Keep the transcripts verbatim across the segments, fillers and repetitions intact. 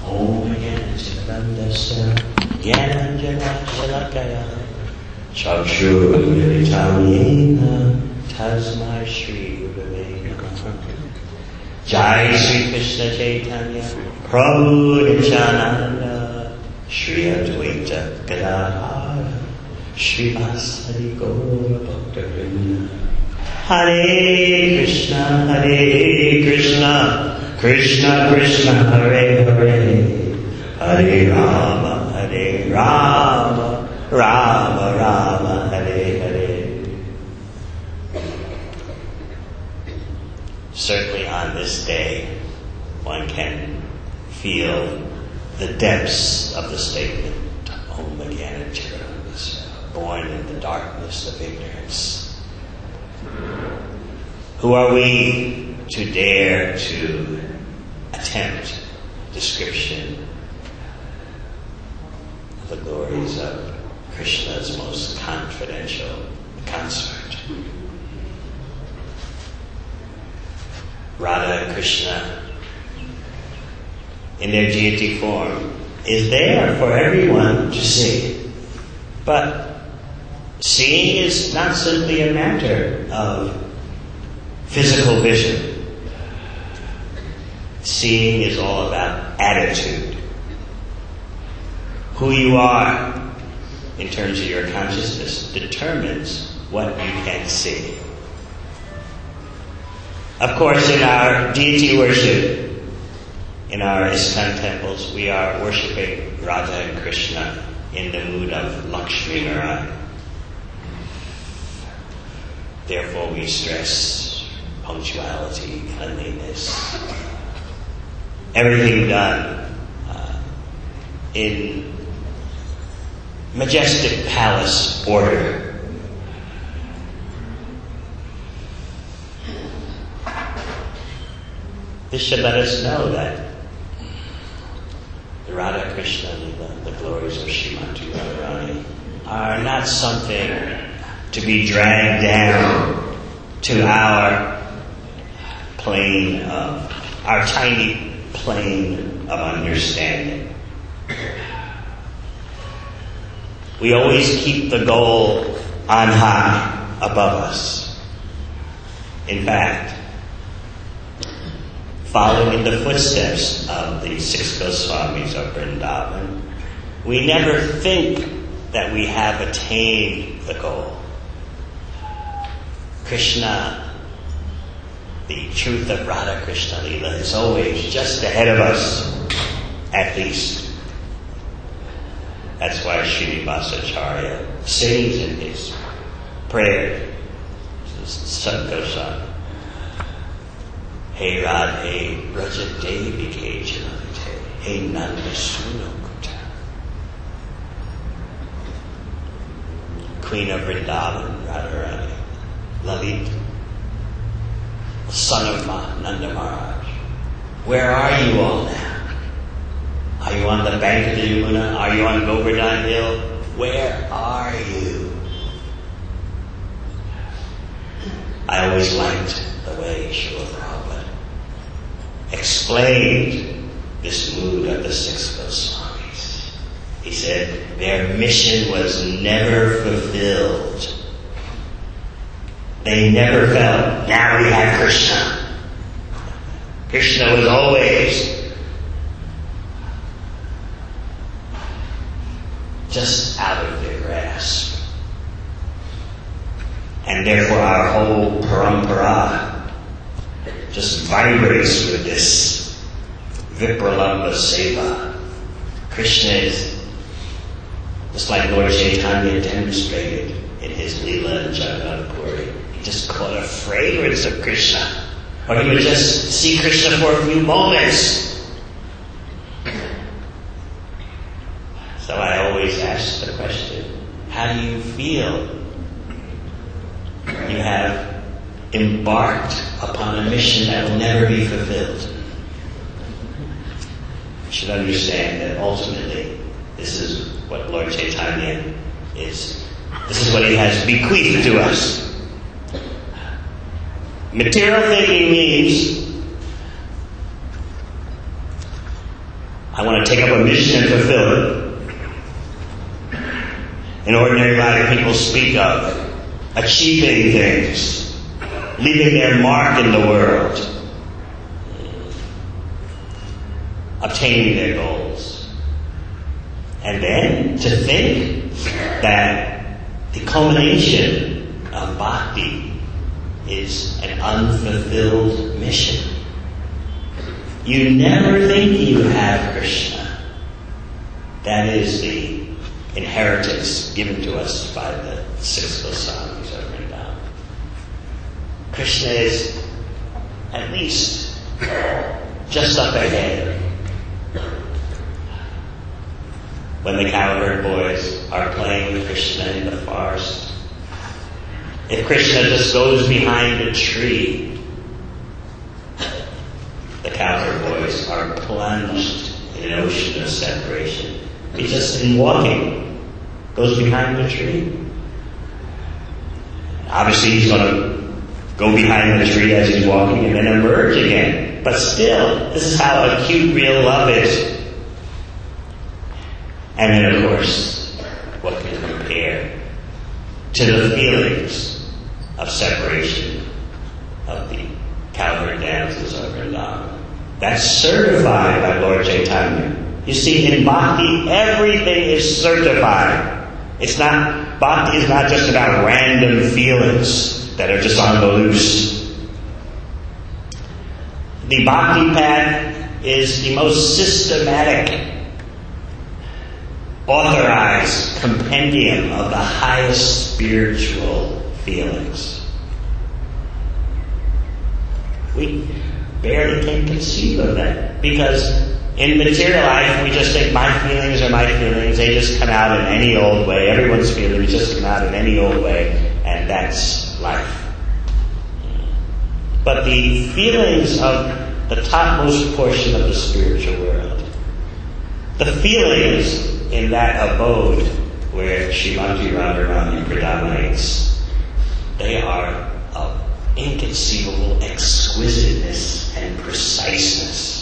Om Jnanandasya Jnananjana Shalakaya Chakshurmilitamyena Tasmai Shri Gurave Namaha. Jai Sri Krishna Chaitanya Prabhu Nityananda Shri Advaita Gadadhara Srivasadi Gaura Bhakta-vrinda. Hare Krishna, Hare Krishna, Krishna Krishna, Hare Hare, Hare Rama, Hare Rama, Rama Rama, Hare Hare. Certainly on this day, one can feel the depths of the statement, Om Jnana Timirandasya, born in the darkness of ignorance. Who are we to dare to attempt description of the glories of Krishna's most confidential consort? Radha and Krishna, in their deity form, is there for everyone to see. But seeing is not simply a matter of physical vision. Seeing is all about attitude. Who you are in terms of your consciousness determines what you can see. Of course, in our deity worship, in our ISKCON temples, we are worshipping Radha and Krishna in the mood of Lakshmi Narayana. Therefore, we stress punctuality, cleanliness, everything done uh, in majestic palace order. This should let us know that the Radha Krishna Leela, the glories of Srimati Radharani, are not something to be dragged down to our plane of, our tiny plane of understanding. We always keep the goal on high above us. In fact, following in the footsteps of the six Goswamis of Vrindavan, we never think that we have attained the goal. Krishna, the truth of Radha Krishna Leela, is always just ahead of us, at least. That's why Srinivasacharya sings in his prayer to Sant Goswami, Hey Radhe Braja Devi Ke Janate, Hey Nanda Suno Kuta. Queen of Vrindavan, Radharani, Lalita, son of Nanda Maharaj. Where are you all now? Are you on the bank of the Yamuna? Are you on Govardhan Hill? Where are you? I always liked the way Srila Prabhupada explained this mood of the six Goswamis. He said their mission was never fulfilled. They never felt, now we have Krishna. Krishna was always just out of their grasp. And therefore our whole parampara just vibrates with this Vipralamba Seva. Krishna is, just like Lord Chaitanya demonstrated in his Leela and Jagannath Puri. He just caught a fragrance of Krishna. Or he would just see Krishna for a few moments. So I always ask the question, how do you feel? You have embarked upon a mission that will never be fulfilled. You should understand that ultimately this is what Lord Chaitanya is. This is what he has bequeathed to us. Material thinking means I want to take up a mission and fulfill it. An ordinary life people speak of achieving things, leaving their mark in the world, obtaining their goals. And then to think that the culmination of bhakti is an unfulfilled mission. You never think you have Krishna. That is the inheritance given to us by the six Goswamis of Vrindavan. Krishna is at least just up ahead. When the cowherd boys are playing with Krishna in the forest, if Krishna just goes behind a tree, the cowherd boys are plunged in an ocean of separation. He just, in walking, goes behind the tree. Obviously, he's going to go behind the tree as he's walking and then emerge again. But still, this is how acute real love is. And then, of course, what can compare to the feelings of separation of the cowherd dances of Vrindavan? That's certified by Lord Chaitanya. You see, in bhakti, everything is certified. It's not, bhakti is not just about random feelings that are just on the loose. The bhakti path is the most systematic, authorized compendium of the highest spiritual feelings. We barely can conceive of that because in material life we just think my feelings are my feelings, they just come out in any old way, everyone's feelings just come out in any old way, and that's life. But the feelings of the topmost portion of the spiritual world, the feelings in that abode where Srimati Radharani predominates, they are of inconceivable exquisiteness and preciseness.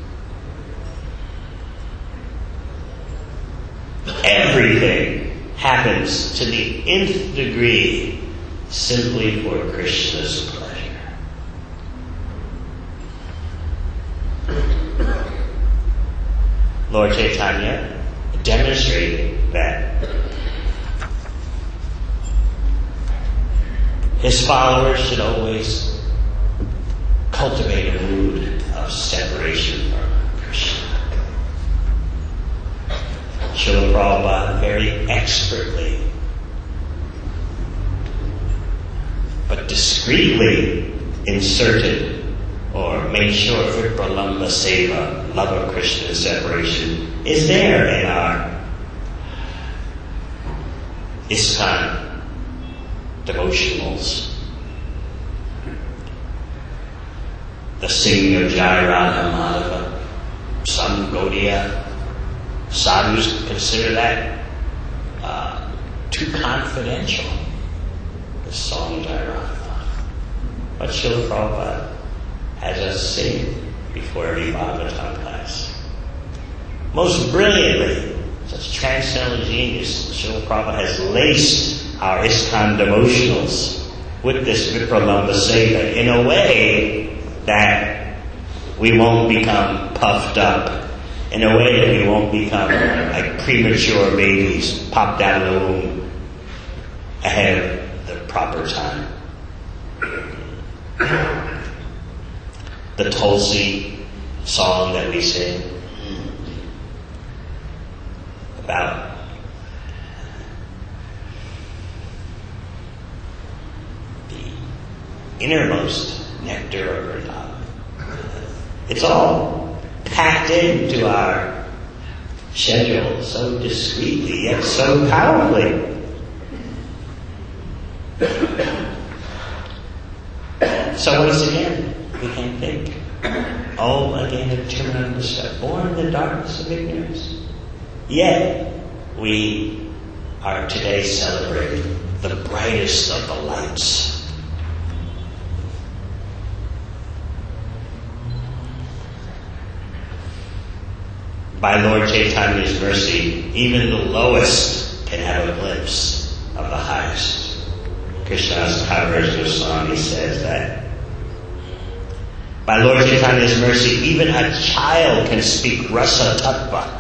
Everything happens to the nth degree simply for Krishna's pleasure. Lord Chaitanya demonstrated that his followers should always cultivate a mood of separation from Krishna. Srila Prabhupada very expertly but discreetly inserted or made sure Vipralamba Seva, love of Krishna and separation, is there in our ISKCON devotionals. The singing of Jai Radha Madhava, some Gaudiya sadhus consider that uh, too confidential, the song Jai Radha Madhava. But Srila Prabhupada has us sing before every Bhagavatam class. Most brilliantly, such transcendental genius, Srila Prabhupada has laced our ISKCON devotionals with this Vipralamba Seva in a way that we won't become puffed up, in a way that we won't become like premature babies popped out of the womb ahead of the proper time. The Tulsi song that we sing about the innermost nectar of Vrindavan. It's all packed into our schedule so discreetly yet so powerfully. So once again, we can think, oh, again, a tremendous, born in the darkness of ignorance. Yet, we are today celebrating the brightest of the lights. by Lord Chaitanya's mercy, even the lowest can have a glimpse of the highest. Krishnadas Kaviraj Goswami says that by Lord Chaitanya's mercy, even a child can speak rasa tattva.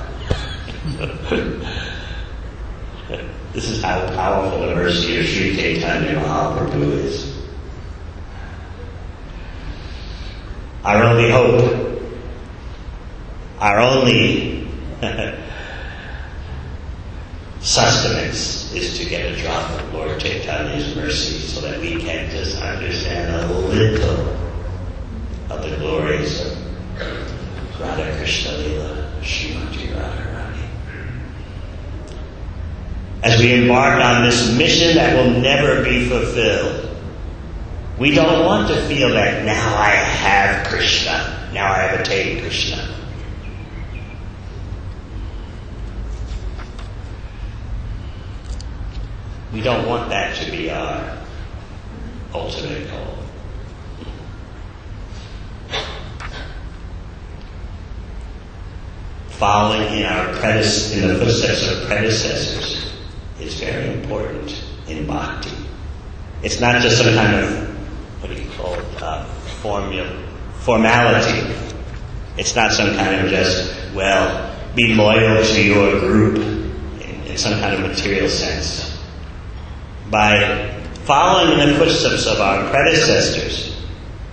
This is how powerful the mercy of Sri Chaitanya Mahaprabhu is. Our only hope, our only sustenance is to get a drop of Lord Chaitanya's mercy so that we can just understand a little of the glories of Radha Krishna Lila, Srimati Radharani. As we embark on this mission that will never be fulfilled, we don't want to feel that now I have Krishna, now I have attained Krishna. We don't want that to be our ultimate goal. Following in our predec- in the footsteps of predecessors is very important in bhakti. It's not just some kind of, what do you call it, uh, formula, formality. It's not some kind of just, well, be loyal to your group in, in some kind of material sense. By following in the footsteps of our predecessors,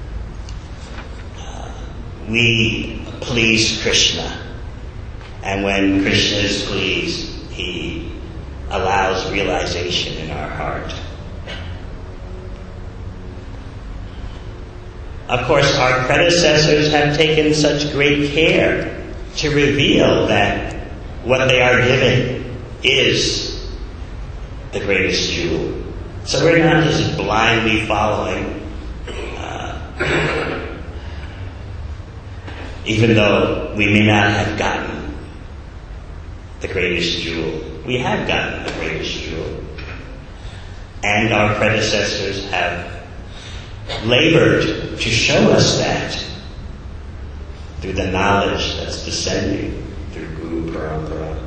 uh, we please Krishna. And when Krishna is pleased, he allows realization in our heart. Of course, our predecessors have taken such great care to reveal that what they are giving is the greatest jewel. So we're not just blindly following, uh, even though we may not have gotten the greatest jewel. We have gotten the greatest jewel. And our predecessors have labored to show us that through the knowledge that's descending through Guru Parampara.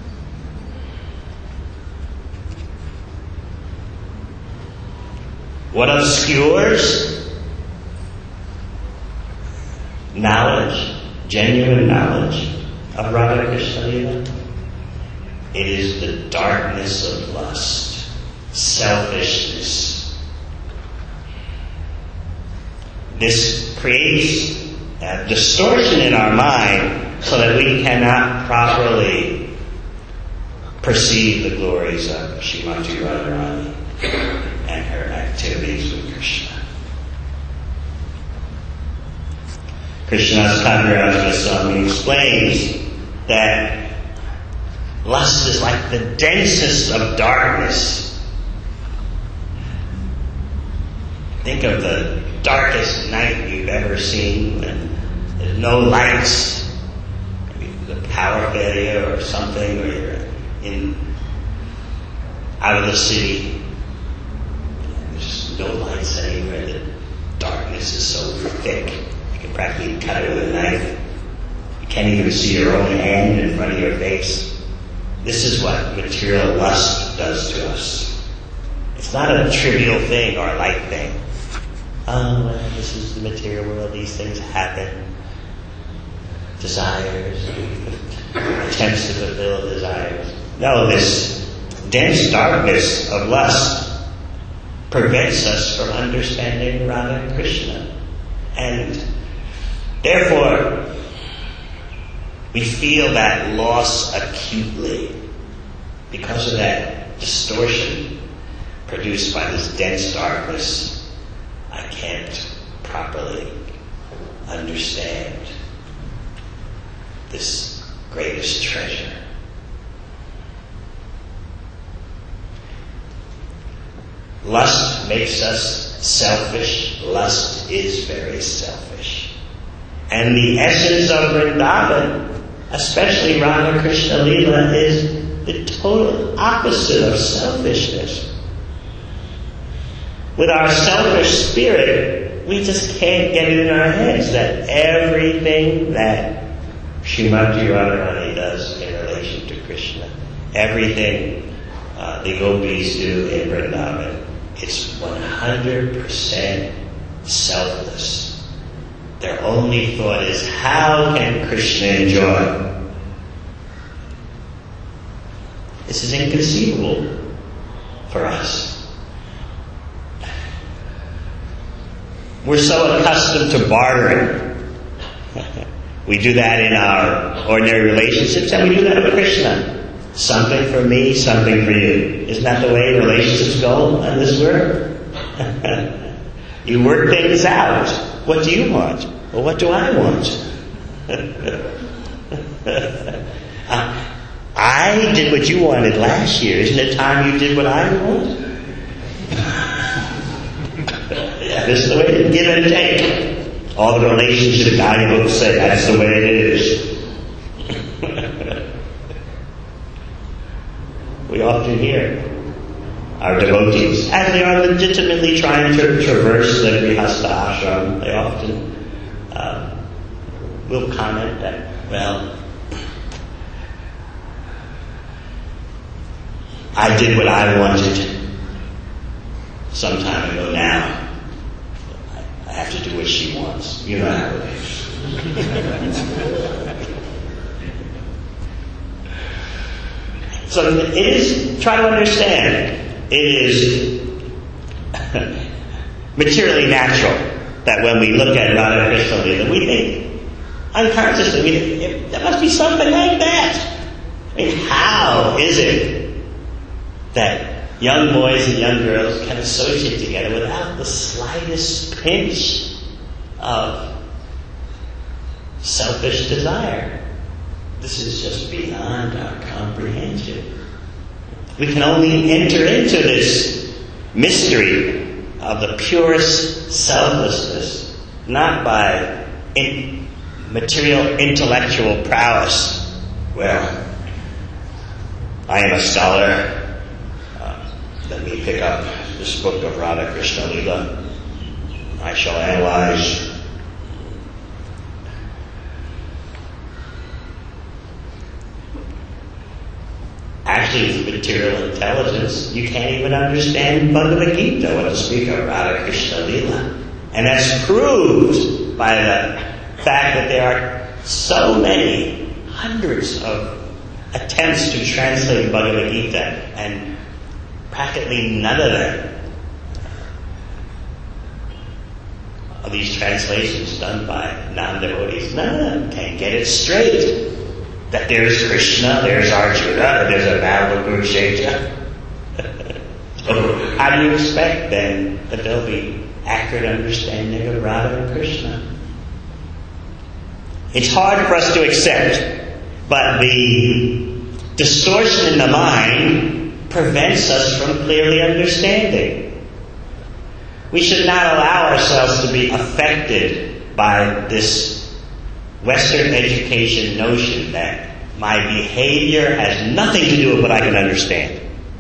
What obscures knowledge, genuine knowledge of Radha Krishna Lila? It is the darkness of lust, selfishness. This creates a distortion in our mind so that we cannot properly perceive the glories of Srimati Radharani and her activities with Krishna. Krishnadas Kaviraj Goswami explains that lust is like the densest of darkness. Think of the darkest night you've ever seen when there's no lights. Maybe the power failure or something, or you're in out of the city. There's no lights anywhere. The darkness is so thick you can practically cut it with a knife. You can't even see your own hand in front of your face. This is what material lust does to us. It's not a trivial thing or a light thing. Oh, well, this is the material world. These things happen. Desires, attempts to fulfill desires. No, this dense darkness of lust prevents us from understanding Radha and Krishna. And therefore, we feel that loss acutely because of that distortion produced by this dense darkness. I can't properly understand this greatest treasure. Lust makes us selfish. Lust is very selfish. And the essence of Vrindavan, especially Radha Krishna Lila, is the total opposite of selfishness. With our selfish spirit, we just can't get it in our heads that everything that Srimati Radharani everybody does in relation to Krishna. Everything uh, the gopis do in Vrindavan, it's one hundred percent selfless. Their only thought is, how can Krishna enjoy? This is inconceivable for us. We're so accustomed to bartering. We do that in our ordinary relationships, and we do that with Krishna. Something for me, something for you. Isn't that the way relationships go in this world? You work things out. What do you want? Well, what do I want? uh, I did what you wanted last year. Isn't it time you did what I want? Yeah, this is the way to give and take. All the relationship guidebooks say that's the way it is. We often hear our devotees, as they are legitimately trying to traverse the Grihastha ashram, they often uh, will comment that, well, I did what I wanted some time ago now. I have to do what she wants. You know how it is. So it is, try to understand, it is materially natural that when we look at Radha Krishna Lila, we think, unconsciously, we think, there must be something like that. I mean, how is it that young boys and young girls can associate together without the slightest pinch of selfish desire? This is just beyond our comprehension. We can only enter into this mystery of the purest selflessness, not by in material intellectual prowess. Well, I am a scholar. Uh, let me pick up this book of Radha Krishna Lila. I shall analyze. Actually, with material intelligence, you can't even understand Bhagavad Gita, what to speak of Radha Krishna Lila. And that's proved by the fact that there are so many, hundreds of attempts to translate Bhagavad Gita, and practically none of them of these translations done by non-devotees, none of them can get it straight. That there's Krishna, there's Arjuna, there's a battle of Kurukshetra. So how do you expect then that there'll be accurate understanding of Radha and Krishna? It's hard for us to accept, but the distortion in the mind prevents us from clearly understanding. We should not allow ourselves to be affected by this Western education notion that my behavior has nothing to do with what I can understand.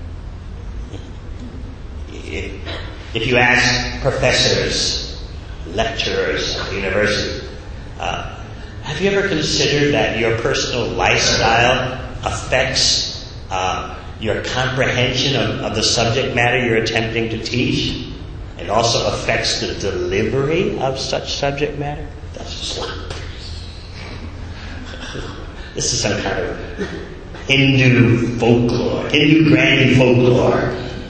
If you ask professors, lecturers at the university, uh, have you ever considered that your personal lifestyle affects uh, your comprehension of, of the subject matter you're attempting to teach, and also affects the delivery of such subject matter? That's slop. This is some kind of Hindu folklore, Hindu granny folklore.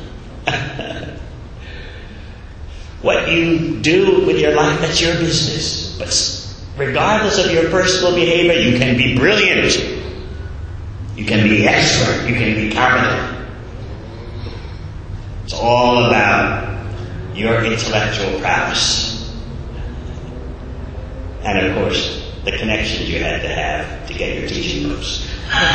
What you do with your life, that's your business. But regardless of your personal behavior, you can be brilliant. You can be expert. You can be competent. It's all about your intellectual prowess. And of course, the connections you had to have to get your teaching books.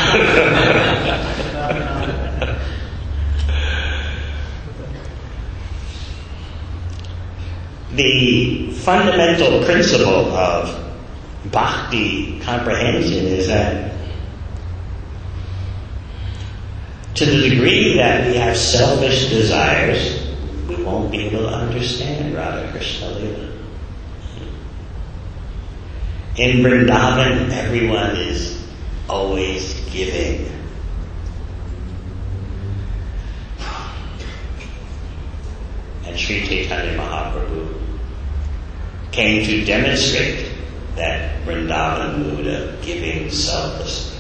The fundamental principle of bhakti comprehension is that to the degree that we have selfish desires, we won't be able to understand Radha Krishna Lila. In Vrindavan, everyone is always giving. And Sri Chaitanya Mahaprabhu came to demonstrate that Vrindavan mood of giving selflessly.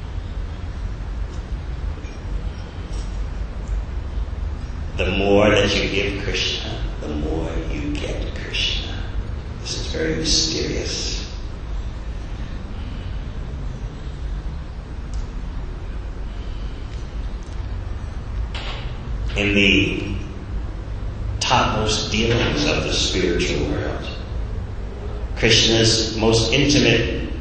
The more that you give Krishna, the more you get Krishna. This is very mysterious. In the topmost dealings of the spiritual world, Krishna's most intimate,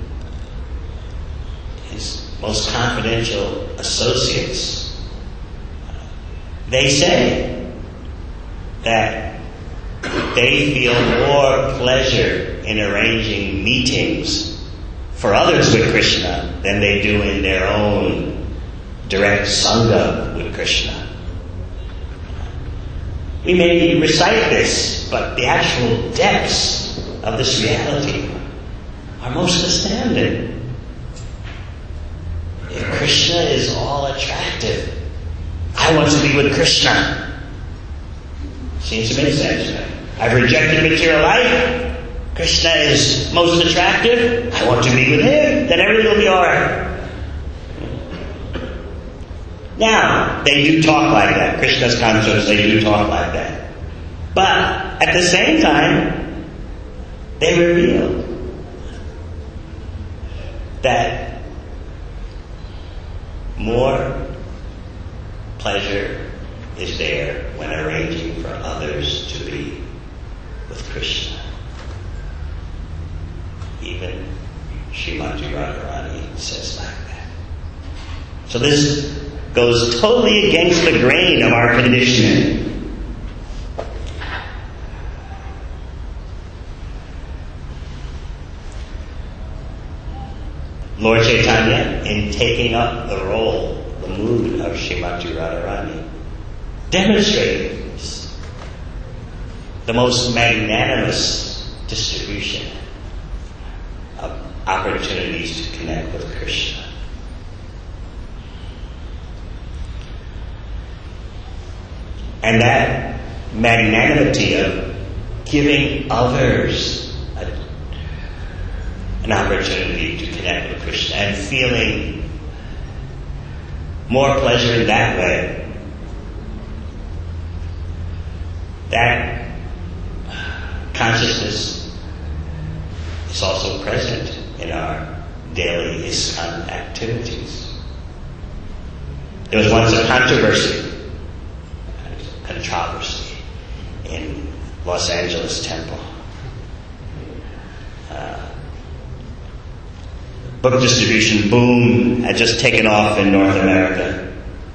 his most confidential associates, they say that they feel more pleasure in arranging meetings for others with Krishna than they do in their own direct sangha with Krishna. We may recite this, but the actual depths of this reality are most astounding. If Krishna is all attractive, I want to be with Krishna. Seems to make sense, right? I've rejected material life. Krishna is most attractive. I want to be with him. Then everything will be alright. Now, they do talk like that. Krishna's consorts, they do talk like that. But at the same time, they reveal that more pleasure is there when arranging for others to be with Krishna. Even Srimati Radharani says like that. So this goes totally against the grain of our conditioning. Lord Chaitanya, in taking up the role, the mood of Srimati Radharani, demonstrated the most magnanimous distribution of opportunities to connect with Krishna. And that magnanimity of giving others a, an opportunity to connect with Krishna and feeling more pleasure in that way, that consciousness is also present in our daily ISKCON activities. There was once a controversy controversy in Los Angeles Temple. Uh, book distribution boom had just taken off in North America.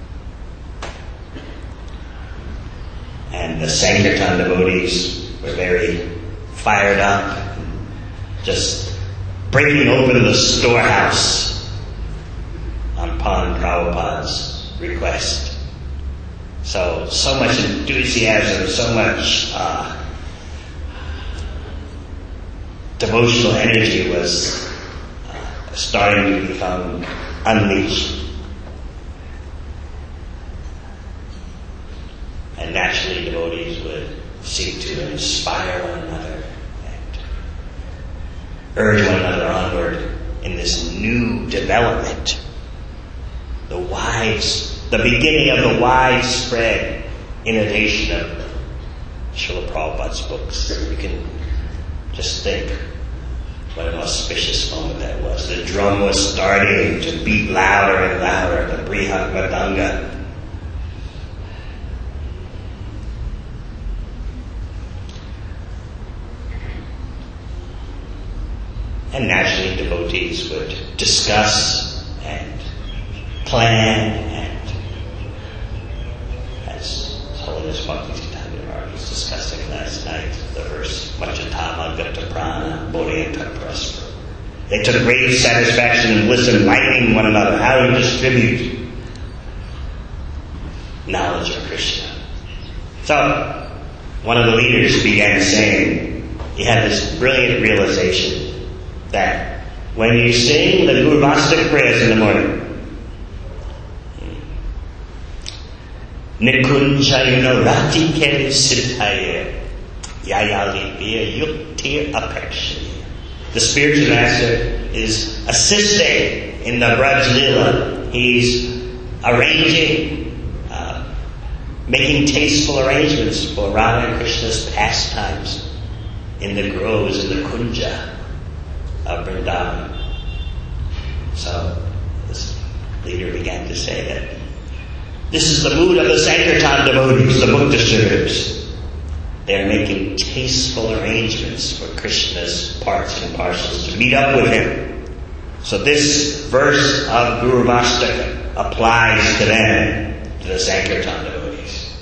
And the Sankirtan devotees were very fired up, just breaking open the storehouse on Pan Prabhupada's request. So, so much enthusiasm, so much uh, devotional energy was uh, starting to become unleashed. And naturally devotees would seek to inspire one another and urge one another onward in this new development. The wise The beginning of the widespread innovation of Srila Prabhupada's books. You can just think what an auspicious moment that was. The drum was starting to beat louder and louder, the Brihat Mridanga. And naturally devotees would discuss and plan and Holiness Bhakti-Siddhanta Maharaj was discussing last night, the verse, Vachatama Gata Prana, Bodhayanta Paraspara. They took great satisfaction and bliss in enlightening one another, how to distribute knowledge of Krishna. So, one of the leaders began saying, he had this brilliant realization that when you sing the Gurvastak prayers in the morning, Nikunjayana Rati Kere Siddhaye Yayali Biya Yuktir Apekshani. The spiritual master is assisting in the Braj Lila. He's arranging, uh, making tasteful arrangements for Radha and Krishna's pastimes in the groves, in the Kunja of Vrindavan. So this leader began to say that this is the mood of the Sankirtan devotees, the book distributors. They're making tasteful arrangements for Krishna's parts and parcels to meet up with him. So this verse of Guru Vastaka applies to them, to the Sankirtan devotees.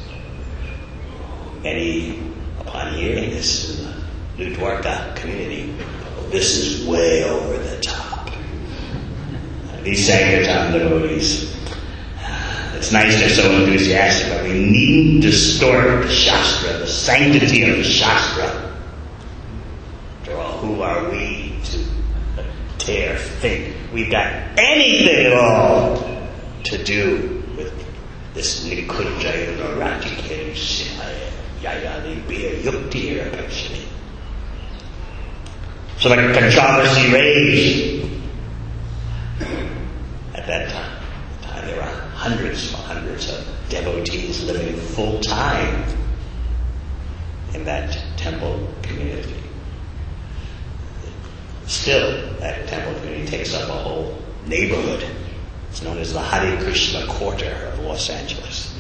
Many, upon hearing this in the New Dwarka community, oh, this is way over the top. These Sankirtan devotees, it's nice they're so enthusiastic, but we needn't distort the Shastra, the sanctity of the Shastra. After all, who are we to dare think we've got anything at all to do with this Nikunjaya Ratikari Sihaya Yayali Biya Yukti Apekshani? So the controversy raged at that time. There were hundreds and hundreds of devotees living full time in that temple community. Still, that temple community takes up a whole neighborhood. It's known as the Hare Krishna Quarter of Los Angeles.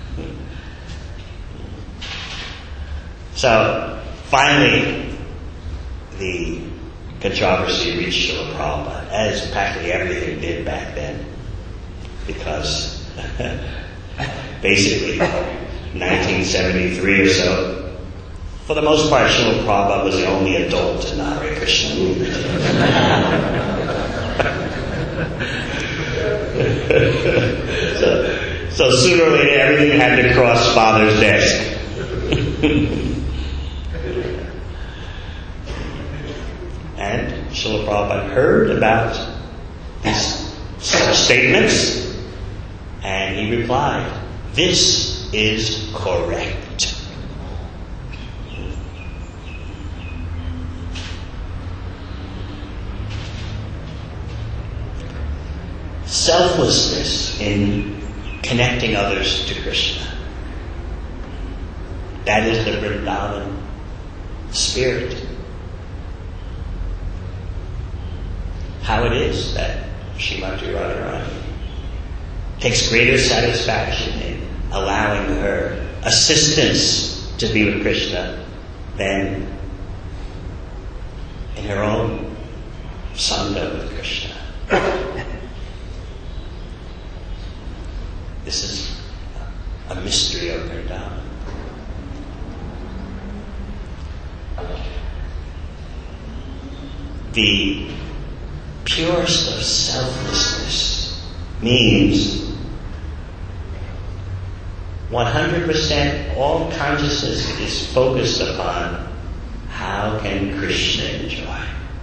So, finally, the controversy reached Srila Prabhupada, as practically everything did back then. Because basically, nineteen seventy-three or so, for the most part, Srila Prabhupada was the only adult in the Hare Krishna movement. so, so sooner or later, everything had to cross Father's desk. And Srila Prabhupada heard about these such statements. And he replied, "This is correct." Selflessness in connecting others to Krishna. That is the Vrindavan spirit. How it is that Srimati Radharani takes greater satisfaction in allowing her assistants to be with Krishna than in her own sangha with Krishna. This is a mystery of Vrindavan. The purest of selflessness means one hundred percent all consciousness is focused upon how can Krishna enjoy.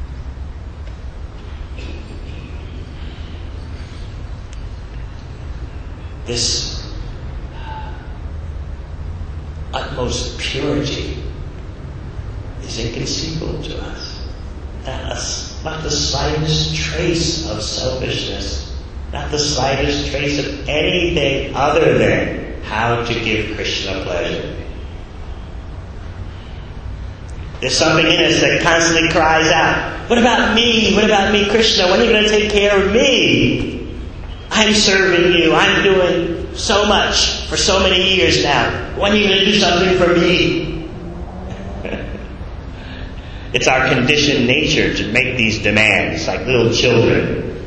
This utmost purity is inconceivable to us. Not, not the slightest trace of selfishness, not the slightest trace of anything other than how to give Krishna pleasure. There's something in us that constantly cries out, "What about me? What about me, Krishna? When are you going to take care of me? I'm serving you. I'm doing so much for so many years now. When are you going to do something for me?" It's our conditioned nature to make these demands like little children.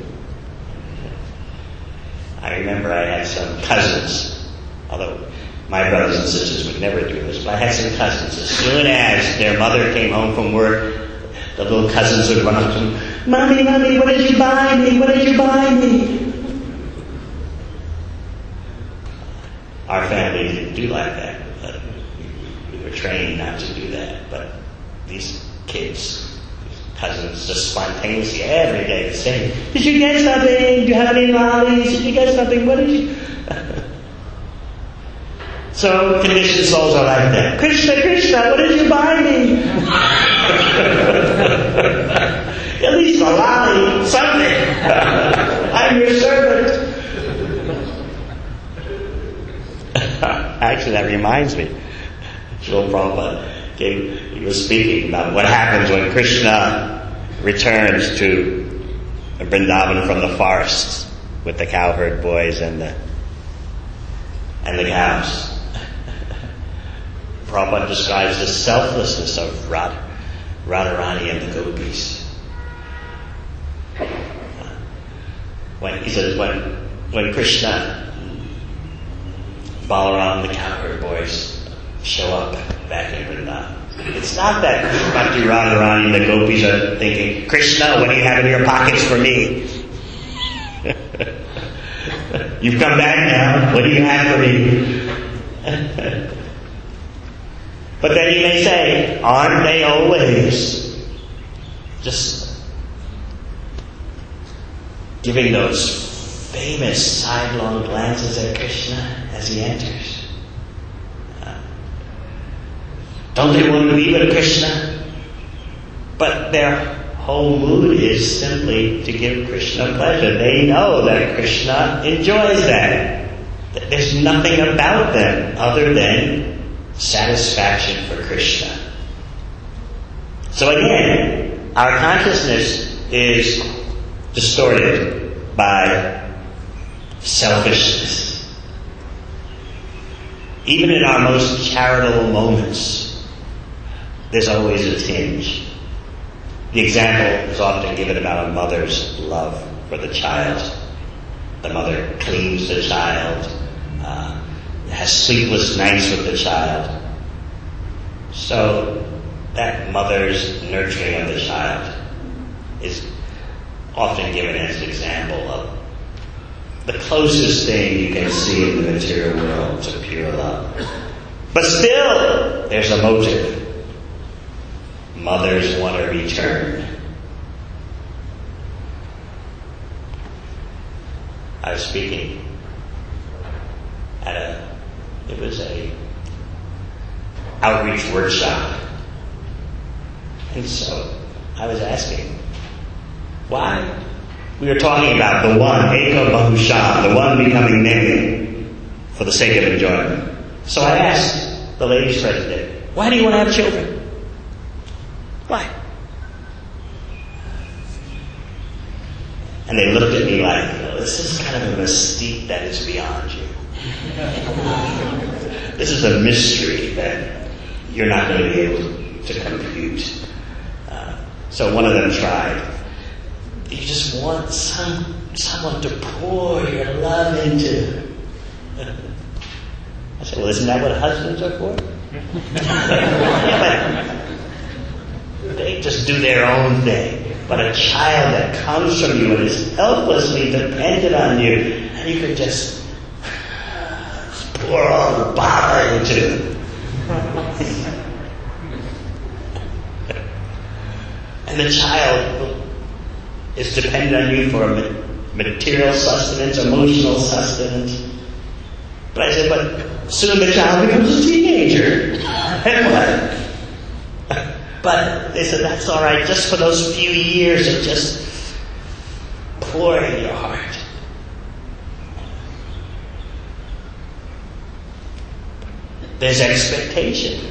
I remember I had some cousins, although my brothers and sisters would never do this, but I had some cousins. As soon as their mother came home from work, the little cousins would run up to them, "Mommy, Mommy, what did you buy me? What did you buy me?" Our family didn't do like that. But we were trained not to do that. But these kids, Cousins just spontaneously every day saying, "Did you get something? Do you have any lollies? Did you get something? What did you?" So conditioned souls are like that. "Krishna, Krishna, what did you buy me?" "At least a lolly, something. I'm your servant." Actually, that reminds me. Srila Prabhupada gave, he was speaking about what happens when Krishna returns to Vrindavan from the forest with the cowherd boys and the and the cows. Prabhupada describes the selflessness of Radha, Radharani and the gopis. When he says when when Krishna, Balaram, the cowherd boys show up back in Vrindavan, it's not that Bhakti Radharani and the gopis are thinking, "Krishna, what do you have in your pockets for me? You've come back now. What do you have for me?" But then you may say, aren't they always just giving those famous sidelong glances at Krishna as he enters? Uh, don't they want to be with Krishna? But their whole mood is simply to give Krishna pleasure. They know that Krishna enjoys that. There's nothing about them other than satisfaction for Krishna. So again, our consciousness is distorted by selfishness. Even in our most charitable moments, there's always a tinge. The example is often given about a mother's love for the child. The mother cleans the child, uh, has sleepless nights with the child. So that mother's nurturing of the child is often given as an example of the closest thing you can see in the material world to pure love. But still, there's a motive. Mothers want to return. I was speaking at a It was a outreach workshop. And so I was asking, why? We were talking about the one, Eka Bahusha, the one becoming many for the sake of enjoyment. So I asked the ladies president, why do you want to have children? Why? And they looked at me like, you know, this is kind of a mystique that is beyond you. This is a mystery that you're not going to be able to compute. Uh, so one of them tried. You just want some someone to pour your love into. I said, well, isn't that what husbands are for? Yeah, but they just do their own thing. But a child that comes from you and is helplessly dependent on you, and you can just pour all the bother into. And the child is dependent on you for material sustenance, emotional sustenance. But I said, but soon the child becomes a teenager. And what? But they said, that's all right, just for those few years of just pouring your heart. There's expectation.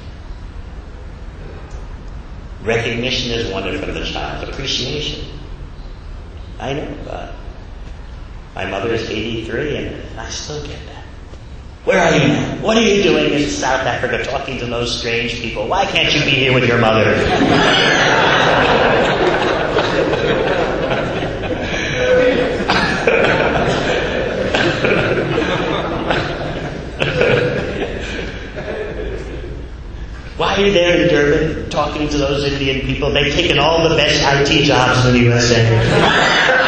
Recognition is wanted from the child. Appreciation. I know. Uh, my mother is eighty-three and I still get that. Where are you now? What are you doing in South Africa talking to those strange people? Why can't you be here with your mother? Why are you there in Durban talking to those Indian people? They've taken all the best I T jobs in the U S A.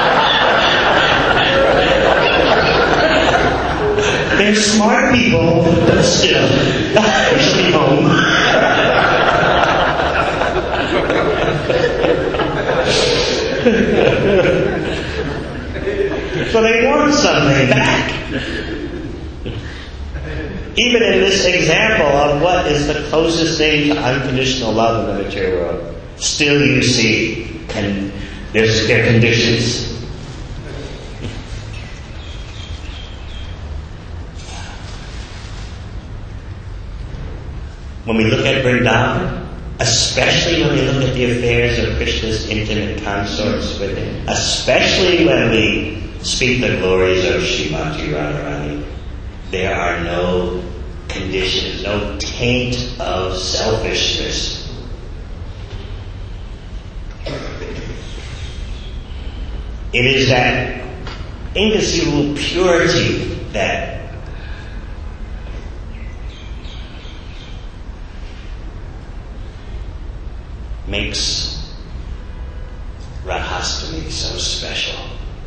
They're smart people, but still, they should be home. So they want something back. Even in this example of what is the closest thing to unconditional love in the material world, still you see, and there's there are conditions. When we look at Vrindavan, especially when we look at the affairs of Krishna's intimate consorts with him, especially when we speak the glories of Srimati Radharani, there are no conditions, no taint of selfishness. It is that inconceivable purity that makes Radhastami so special.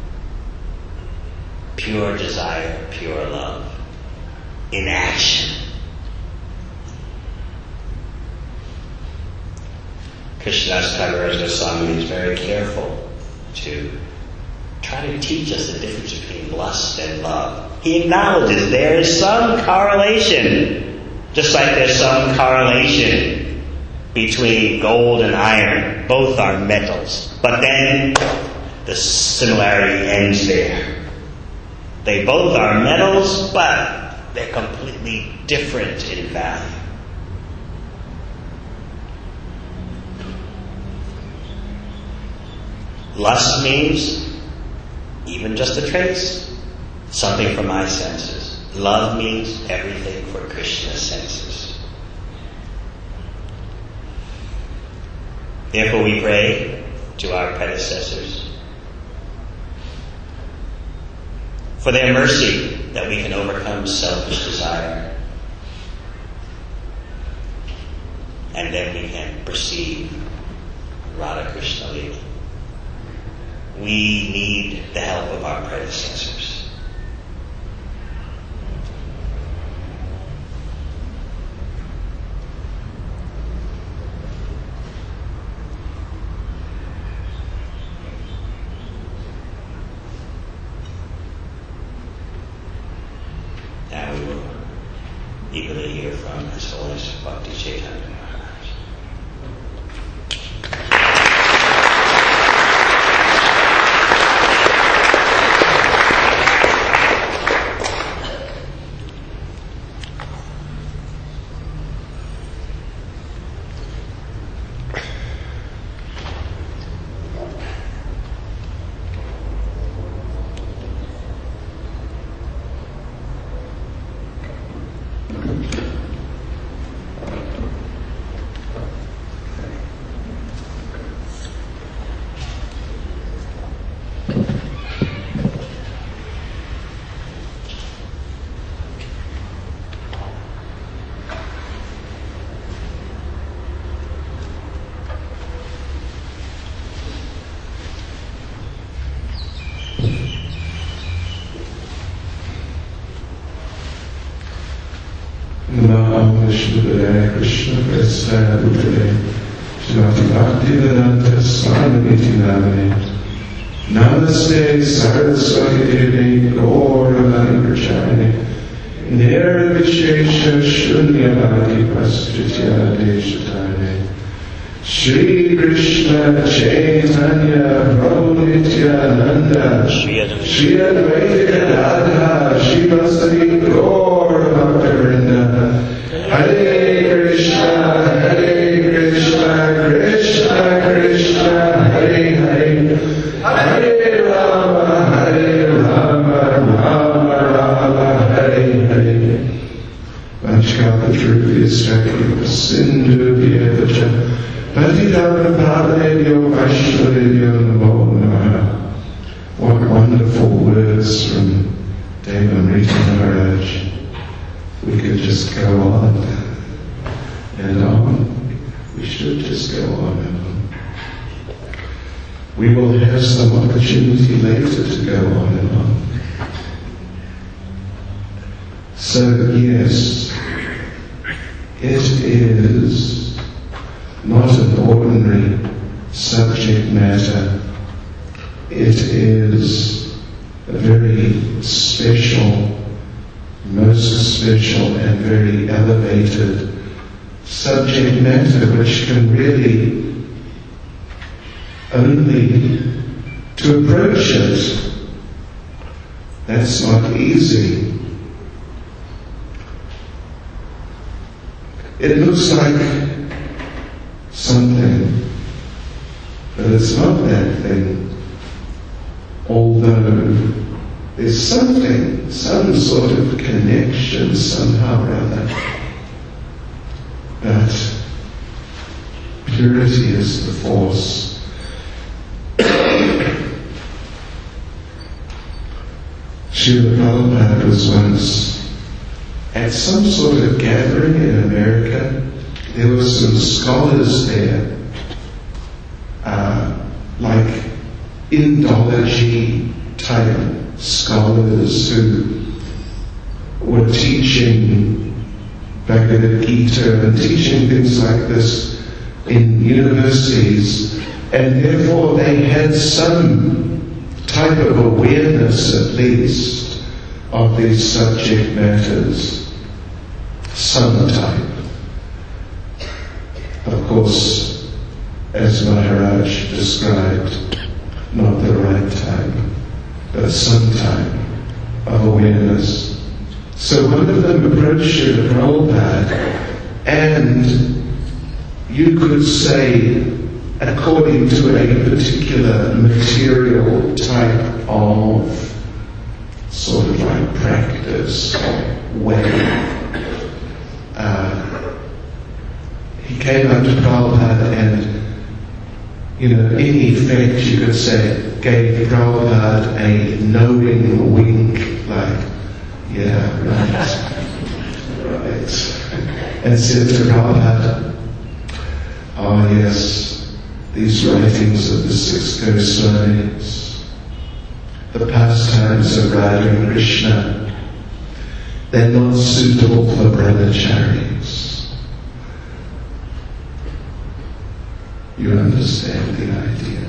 Pure desire, pure love, in action. Krishnadas Kaviraj Goswami is very careful to try to teach us the difference between lust and love. He acknowledges there is some correlation, just like there's some correlation between gold and iron. Both are metals. But then the similarity ends there. They both are metals, but they're completely different in value. Lust means even just a trace, something for my senses. Love means everything for Krishna's senses. Therefore we pray to our predecessors for their mercy that we can overcome selfish desire, and then we can perceive Radha Krishna Lila. We need the help of our predecessors. Now we will eagerly hear from His Holiness Bhakti Chaitanya Maharaj. Shivaya Krishna Prasthaya Bhutale Shrimati Bhaktivedanta Swami Namane Namaste Saraswati Devi Gauralai Prachayane Nirvishesha Shunyavadi Paskritya Deshatane Shri Krishna Chaitanya Prabhu Nityananda Shri Advaita Radha Shivasari Gaur Bhaktivinoda Hare Krishna, Hare Krishna, Krishna Krishna, Hare Hare, Hare Rama, Hare Rama, Rama Rama, Hare Hare. Vanchakapatrupyastaki Sindhu Vyavacha Patidana Pavanebhyo Vaishnavebhyo Namo Namaha. What wonderful words from Devamrita Maharaj. We could just go on and on. We should just go on and on. We will have some opportunity later to go on and on. So yes, it is not an ordinary matter. It is a very special, most special and very elevated subject matter which can really only to approach it. That's not easy. It looks like something, but it's not that thing. Although there's something, some sort of connection somehow or other. But purity is the force. Srila Prabhupada was once at some sort of gathering in America. There were some scholars there, uh, like Indology type scholars who were teaching Bhagavad Gita and teaching things like this in universities, and therefore they had some type of awareness at least of these subject matters, some type. Of course, as Maharaj described, not the right type, but some type of awareness. So one of them approached Srila Prabhupada, and you could say, according to a particular material type of sort of like practice way, uh, he came up to Prabhupada and, you know, in effect you could say, gave Prabhupada a knowing wink, like, yeah, right, right, and said to Prabhupada, oh yes, these writings of the six Goswamis, the pastimes of Radha and Krishna, they're not suitable for brahmacharis. You understand the idea?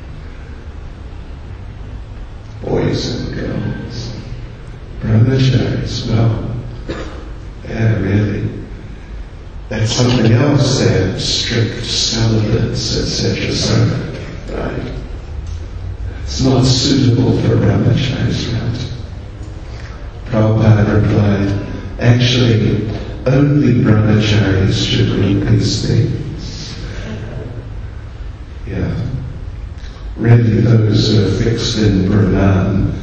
Boys and girls, brahmacharis, well, yeah, really. That's something else, they're strict celibates, et cetera. So, right? It's not suitable for brahmacharis, right? Prabhupada replied, actually, only brahmacharis should read these things. Yeah. Really, those who are fixed in Brahman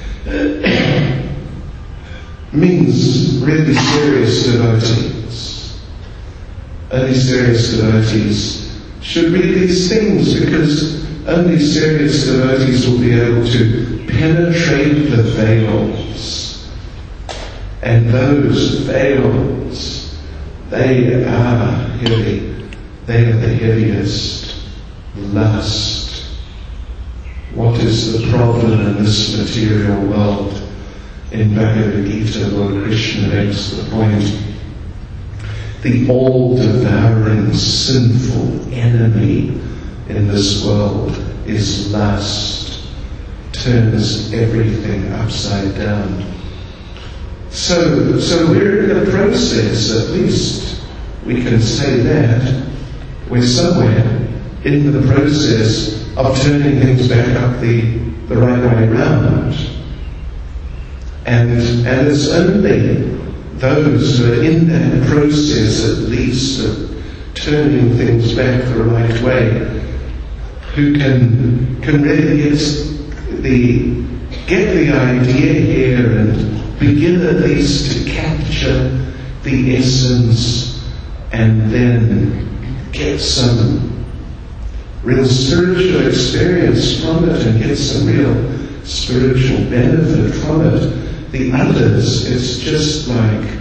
means really serious devotees. Only serious devotees should read these things, because only serious devotees will be able to penetrate the veils. And those veils, they are heavy. They are the heaviest. Lust. What is the problem in this material world? In Bhagavad Gita, Lord Krishna makes the point. The all-devouring, sinful enemy in this world is lust. Turns everything upside down. So, so we're in a process, at least we can say that, we're somewhere in the process of turning things back up the, the right way round. And, and it's only those who are in that process, at least, of turning things back the right way, who can can really get the get the idea here and begin at least to capture the essence, and then get some real spiritual experience from it and get some real spiritual benefit from it. The others, it's just like,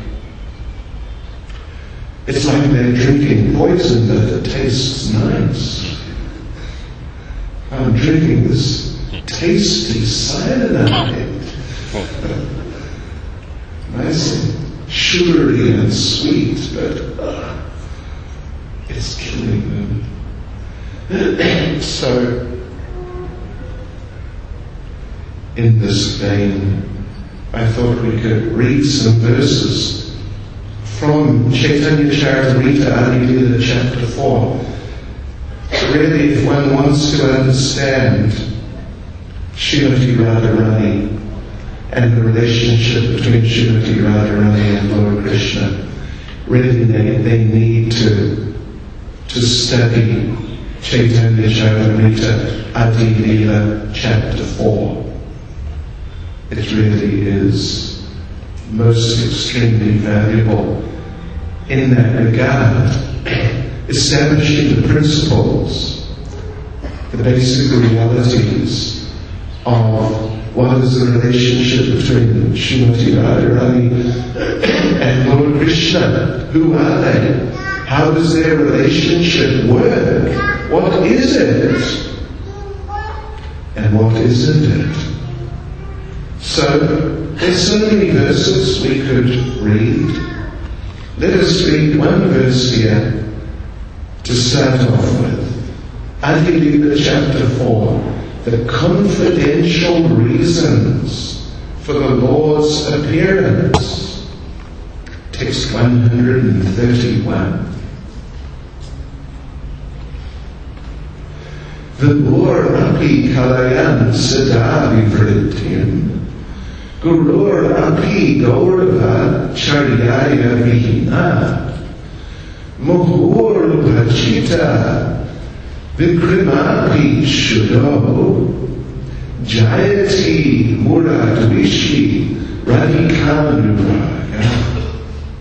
it's like they're drinking poison, but it tastes nice. I'm drinking this tasty cyanide. Nice and sugary and sweet, but uh, it's killing them. So, in this vein, I thought we could read some verses from Chaitanya Charitamrita Adi Lila chapter four. Really, if one wants to understand Srimati Radharani and the relationship between Srimati Radharani and Lord Krishna, really they, they need to, to study Chaitanya Charitamrita Adi Lila chapter four. It really is most extremely valuable in that regard, establishing the principles, the basic realities of what is the relationship between Srimati Radharani and Lord Krishna. Who are they? How does their relationship work? What is it? And what isn't it? So, there's so many verses we could read. Let us read one verse here to start off with. Adi Lila chapter four, the confidential reasons for the Lord's appearance. Text one hundred thirty-one. Vibhur api kalayan sada vivrityam Gurur api gaurava charyaya vihina Muhur bhajita vikrimapi shudo Jayati muradvishi radhikanuraya.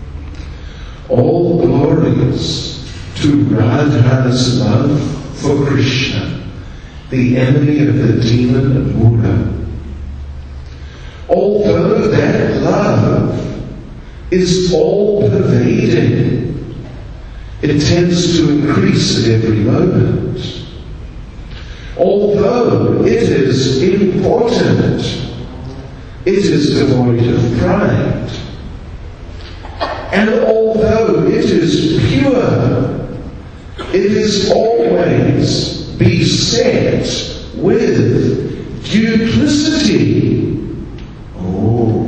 All glories to Radha's love for Krishna, the enemy of the demon Mura. Although that love is all-pervading, it tends to increase at every moment. Although it is important, it is devoid of pride. And although it is pure, it is always beset with duplicity. Oh,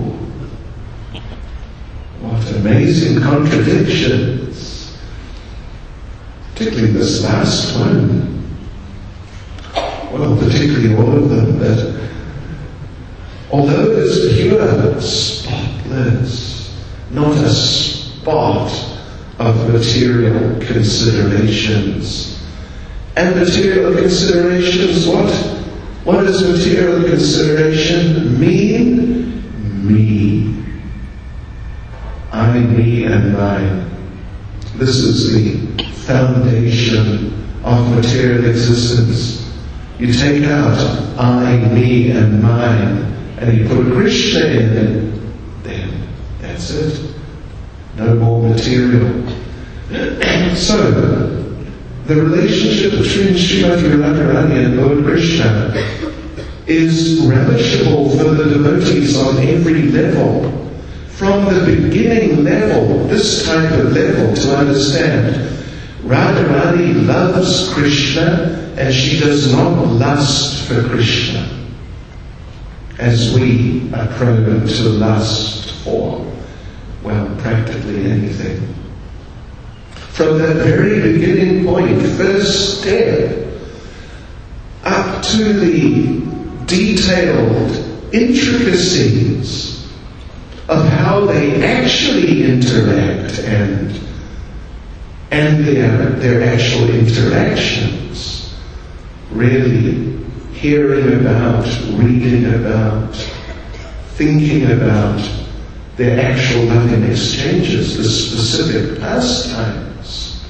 what amazing contradictions. Particularly this last one. Well, particularly all of them, that although it is pure, spotless, not a spot of material considerations. And material considerations, what? What does material consideration mean? Me. I, me, and mine. This is the foundation of material existence. You take out I, me, and mine, and you put Krishna in it, then that's it. No more material. So, the relationship between Srimati Radharani and Lord Krishna is relishable for the devotees on every level. From the beginning level, this type of level, to understand Radharani loves Krishna and she does not lust for Krishna, as we are prone to lust for, well, practically anything. From that very beginning point, first step, up to the detailed intricacies of how they actually interact and and their their actual interactions, really hearing about, reading about, thinking about their actual loving exchanges, the specific pastimes.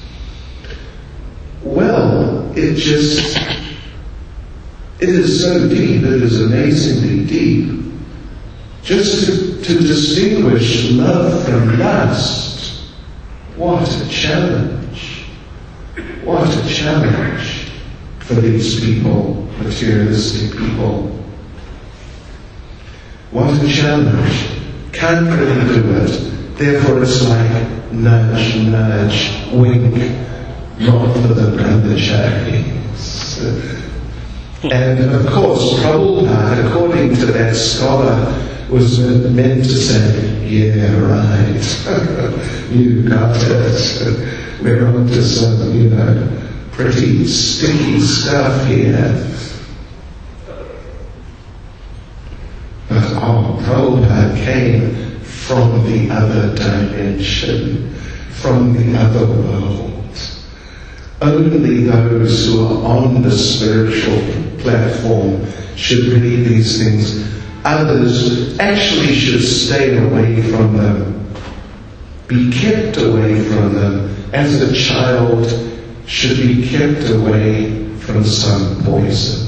Well, it just, it is so deep, it is amazingly deep. Just to, to distinguish love from lust, what a challenge. What a challenge for these people, materialistic people. What a challenge. Can't really do it. Therefore it's like nudge, nudge, wink, not for the brahmacharis. And of course, Prabhupada, according to that scholar, was meant to say, yeah, right, you got it. We're on to some, you know, pretty sticky stuff here. But oh, Prabhupada came from the other dimension, from the other world. Only those who are on the spiritual platform should read these things. Others actually should stay away from them, be kept away from them, as a child should be kept away from some poison.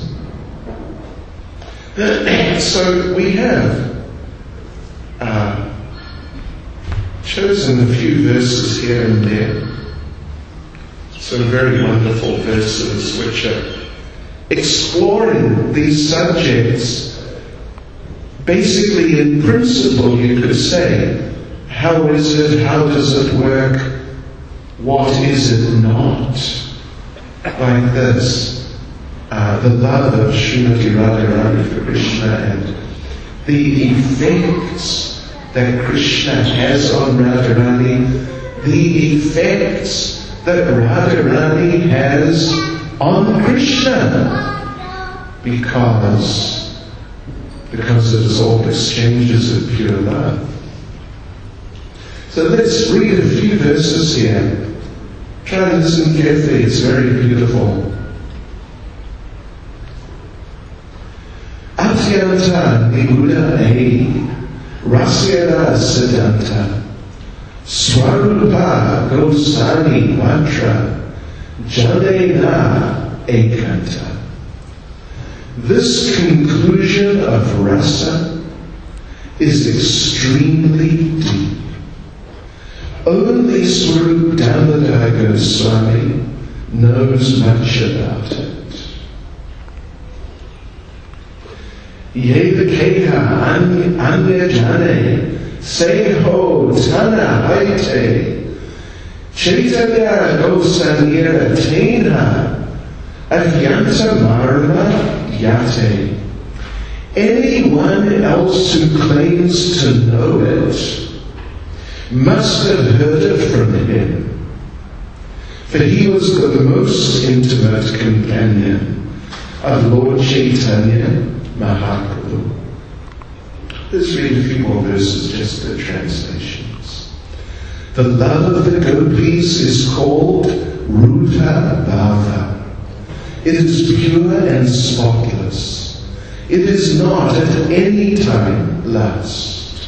So we have uh, chosen a few verses here and there, some very wonderful verses which are exploring these subjects. Basically, in principle, you could say, how is it, how does it work, what is it not? Like this, uh, the love of Srimati Radharani for Krishna and the effects that Krishna has on Radharani, the effects that Radharani has on Krishna, because because it is all exchanges of pure love. So let's read a few verses here. Try to listen carefully, it's very beautiful. Atyanta Niguda E Rasyara Siddhanta Swarupa Gosani Mantra Janena Ekanta. This conclusion of rasa is extremely deep. Only Swarup Damodar Goswami knows much about it. Yevakeha anya jane seho tana haite Chaitanya Gosaniya tena avyanta marma yate. Anyone else who claims to know it must have heard it from him, for he was the most intimate companion of Lord Chaitanya Mahaprabhu. Let's read a few more verses, just the translations. The love of the gopis is called Rupa Bhava. It is pure and spotless. It is not at any time lust.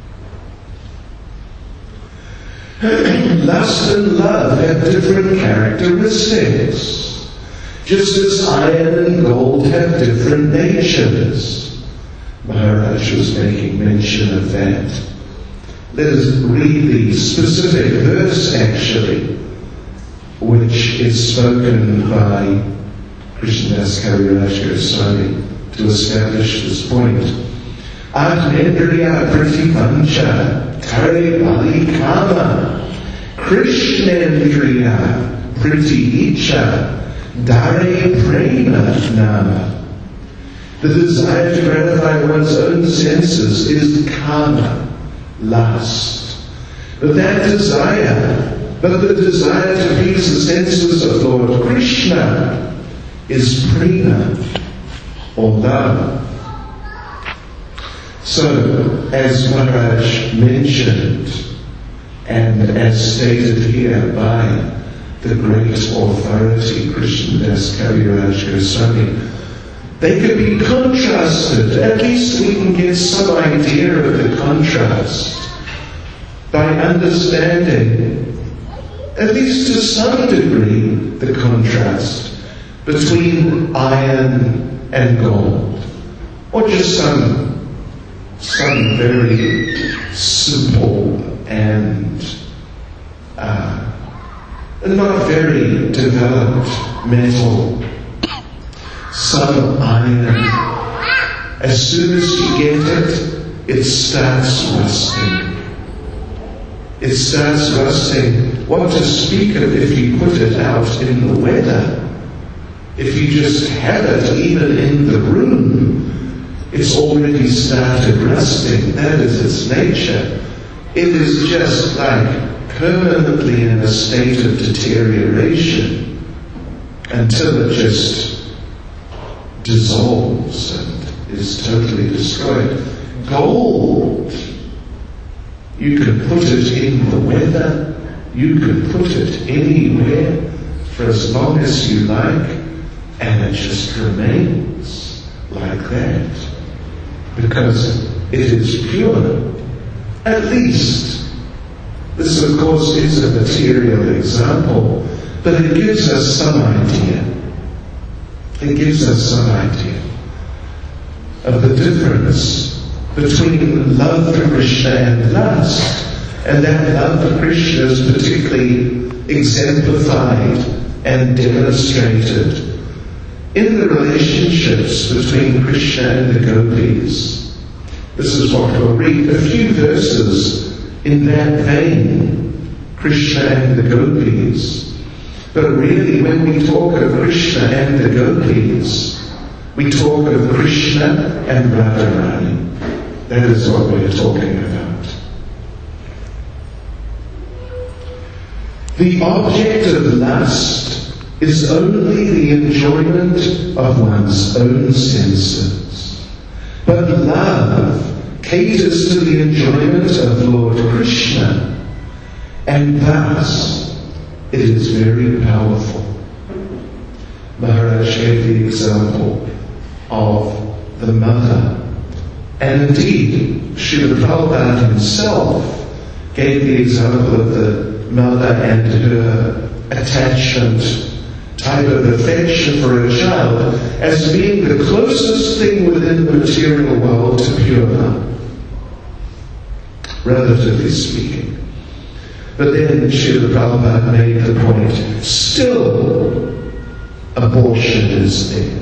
Lust and love have different characteristics, just as iron and gold have different natures. Maharaj was making mention of that. Let us read the specific verse, actually, which is spoken by Krishnadas Kaviraj Goswami to establish this point. Atmendriya Pratipancha Kare Bali Kama Krishnendriya Priti Icha Dare Prema Nama. The desire to gratify one's own senses is kama, lust. But that desire, but the desire to please the senses of Lord Krishna is prema, or love. So, as Maharaj mentioned, and as stated here by the great authority Krishnadas Kaviraj Goswami, they could be contrasted. At least we can get some idea of the contrast by understanding, at least to some degree, the contrast between iron and gold, or just some some very simple and uh, not very developed metal. Some iron, as soon as you get it, it starts rusting. It starts rusting. What to speak of if you put it out in the weather? if you just have it even in the room, it's already started rusting. That is its nature. It is just like permanently in a state of deterioration until it just dissolves and is totally destroyed. Gold, you can put it in the weather, you can put it anywhere for as long as you like, and it just remains like that because it is pure. At least, this of course is a material example, but it gives us some idea. It gives us some idea of the difference between love for Krishna and lust. And that love for Krishna is particularly exemplified and demonstrated in the relationships between Krishna and the gopis. This is what we'll read. A few verses in that vein, Krishna and the gopis. But really, when we talk of Krishna and the gopis, we talk of Krishna and Radharani. That is what we're talking about. The object of lust is only the enjoyment of one's own senses. But love caters to the enjoyment of Lord Krishna, and thus it is very powerful. Maharaj gave the example of the mother. And indeed, Srila Prabhupada himself gave the example of the mother and her attachment, type of affection for her child, as being the closest thing within the material world to pure love, relatively speaking. But then Srila Prabhupada made the point, still abortion is there.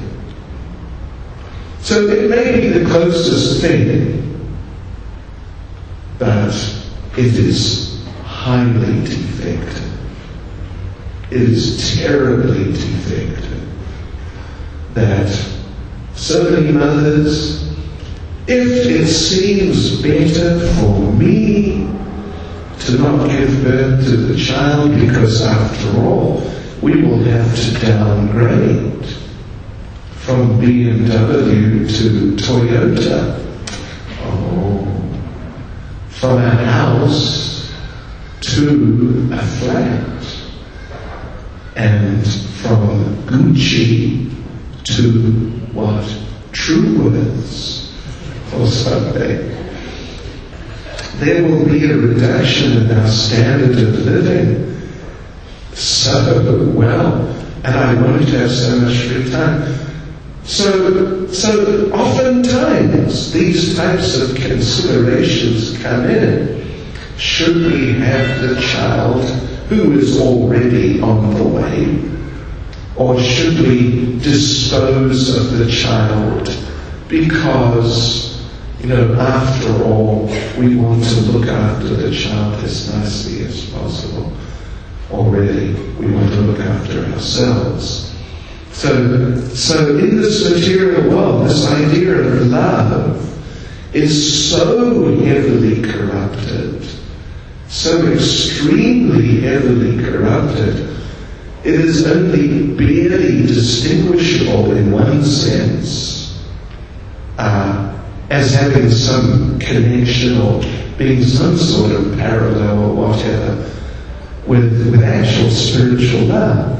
So it may be the closest thing, but it is highly defective. It is terribly defective that so many mothers, if it seems better for me to not give birth to the child because after all we will have to downgrade from B M W to Toyota, oh, from a house to a flat, and from Gucci to what? Truworths or something. There will be a reduction in our standard of living. So, well, and I won't have so much free time. So, so oftentimes these types of considerations come in. Should we have the child who is already on the way? Or should we dispose of the child because, you know, after all, we want to look after the child as nicely as possible? Or really, we want to look after ourselves. So, so in this material world, this idea of love is so heavily corrupted, so extremely heavily corrupted, it is only barely distinguishable in one sense uh, as having some connection or being some sort of parallel or whatever with, with actual spiritual love.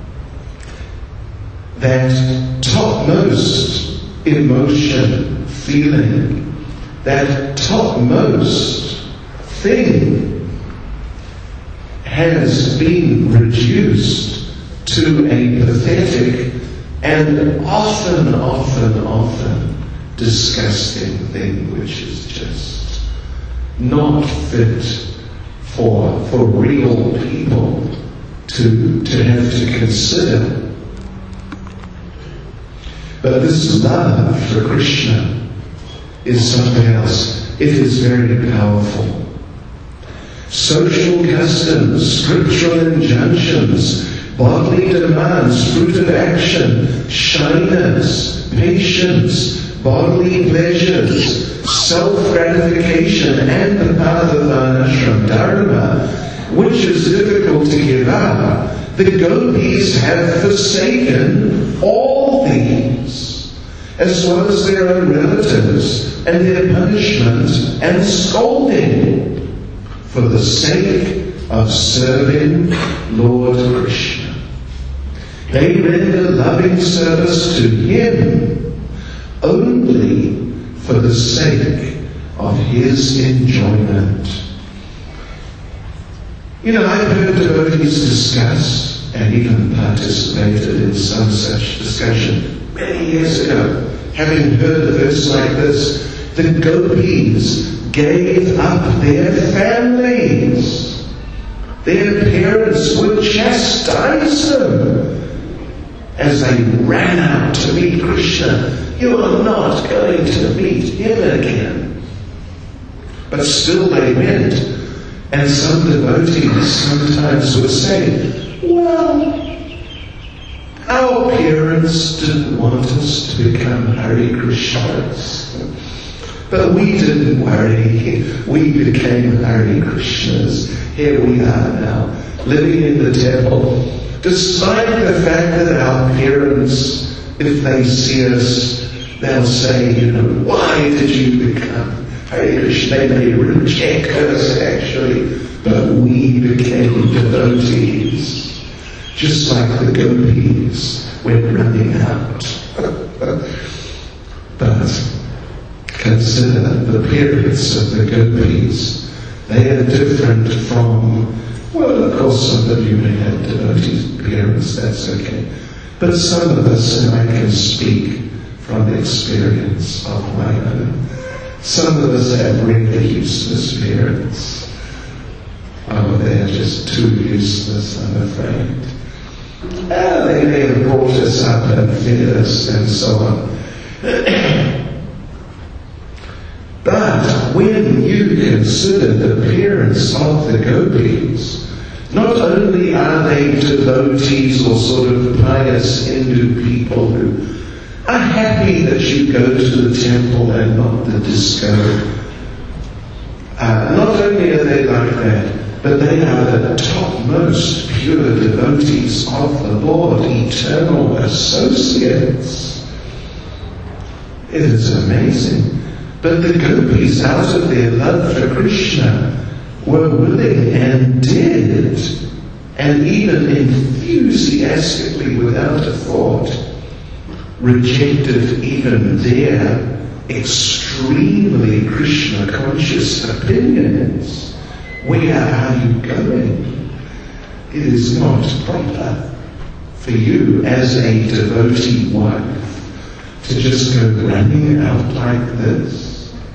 That topmost emotion, feeling, that topmost thing has been reduced to a pathetic and often, often, often disgusting thing which is just not fit for, for real people to, to have to consider. But this love for Krishna is something else. It is very powerful. Social customs, scriptural injunctions, bodily demands, fruit of action, shyness, patience, bodily pleasures, self-gratification, and the path of varnashram dharma, which is difficult to give up, the gopis have forsaken all these, as well as their own relatives and their punishment and scolding, for the sake of serving Lord Krishna. They render loving service to Him only for the sake of His enjoyment. You know, I've heard devotees discuss and even participated in some such discussion many years ago, having heard a verse like this: the gopis gave up their families. Their parents would chastise them as they ran out to meet Krishna. You are not going to meet him again. But still they went. And some devotees sometimes would say, well, our parents didn't want us to become Hare Krishnas, but we didn't worry. We became Hare Krishnas. Here we are now, living in the temple, despite the fact that our parents, if they see us, they'll say, you know, why did you become Hare Krishna? They may reject us actually, but we became devotees, just like the gopis went running out. But consider the parents of the gopis. They are different from, well, of course, some of you may have devotees' parents, that's okay. But some of us, and I can speak from experience of my own, some of us have really useless parents. Oh, they're just too useless, I'm afraid. Ah, they may have brought us up and fed us and so on. But when you consider the appearance of the gopis, not only are they devotees or sort of pious Hindu people who are happy that you go to the temple and not the disco, uh, not only are they like that, but they are the topmost pure devotees of the Lord, eternal associates. It is amazing. But the gopis, out of their love for Krishna, were willing and did, and even enthusiastically, without a thought, rejected even their extremely Krishna-conscious opinions. Where are you going? It is not proper for you as a devotee wife to just go running out like this.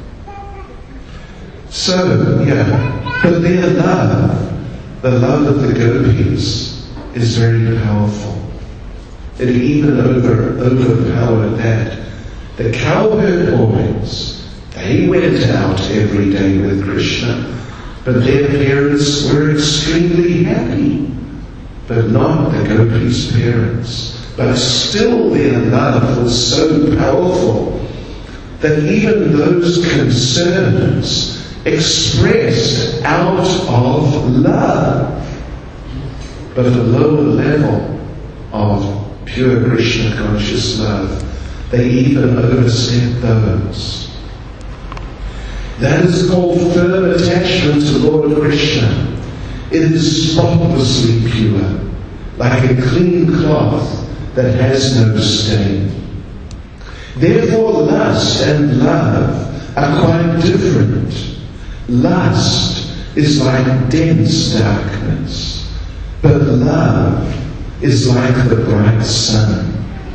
So, yeah, but their love, the love of the gopis, is very powerful. It even over, overpowered that. The cowherd boys, they went out every day with Krishna, but their parents were extremely happy. But not the gopis' parents. But still their love was so powerful that even those concerns expressed out of love, but at a lower level of pure Krishna conscious love, they even overstep those. That is called firm attachment to Lord Krishna. It is spotlessly pure, like a clean cloth that has no stain. Therefore, lust and love are quite different. Lust is like dense darkness, but love is like the bright sun.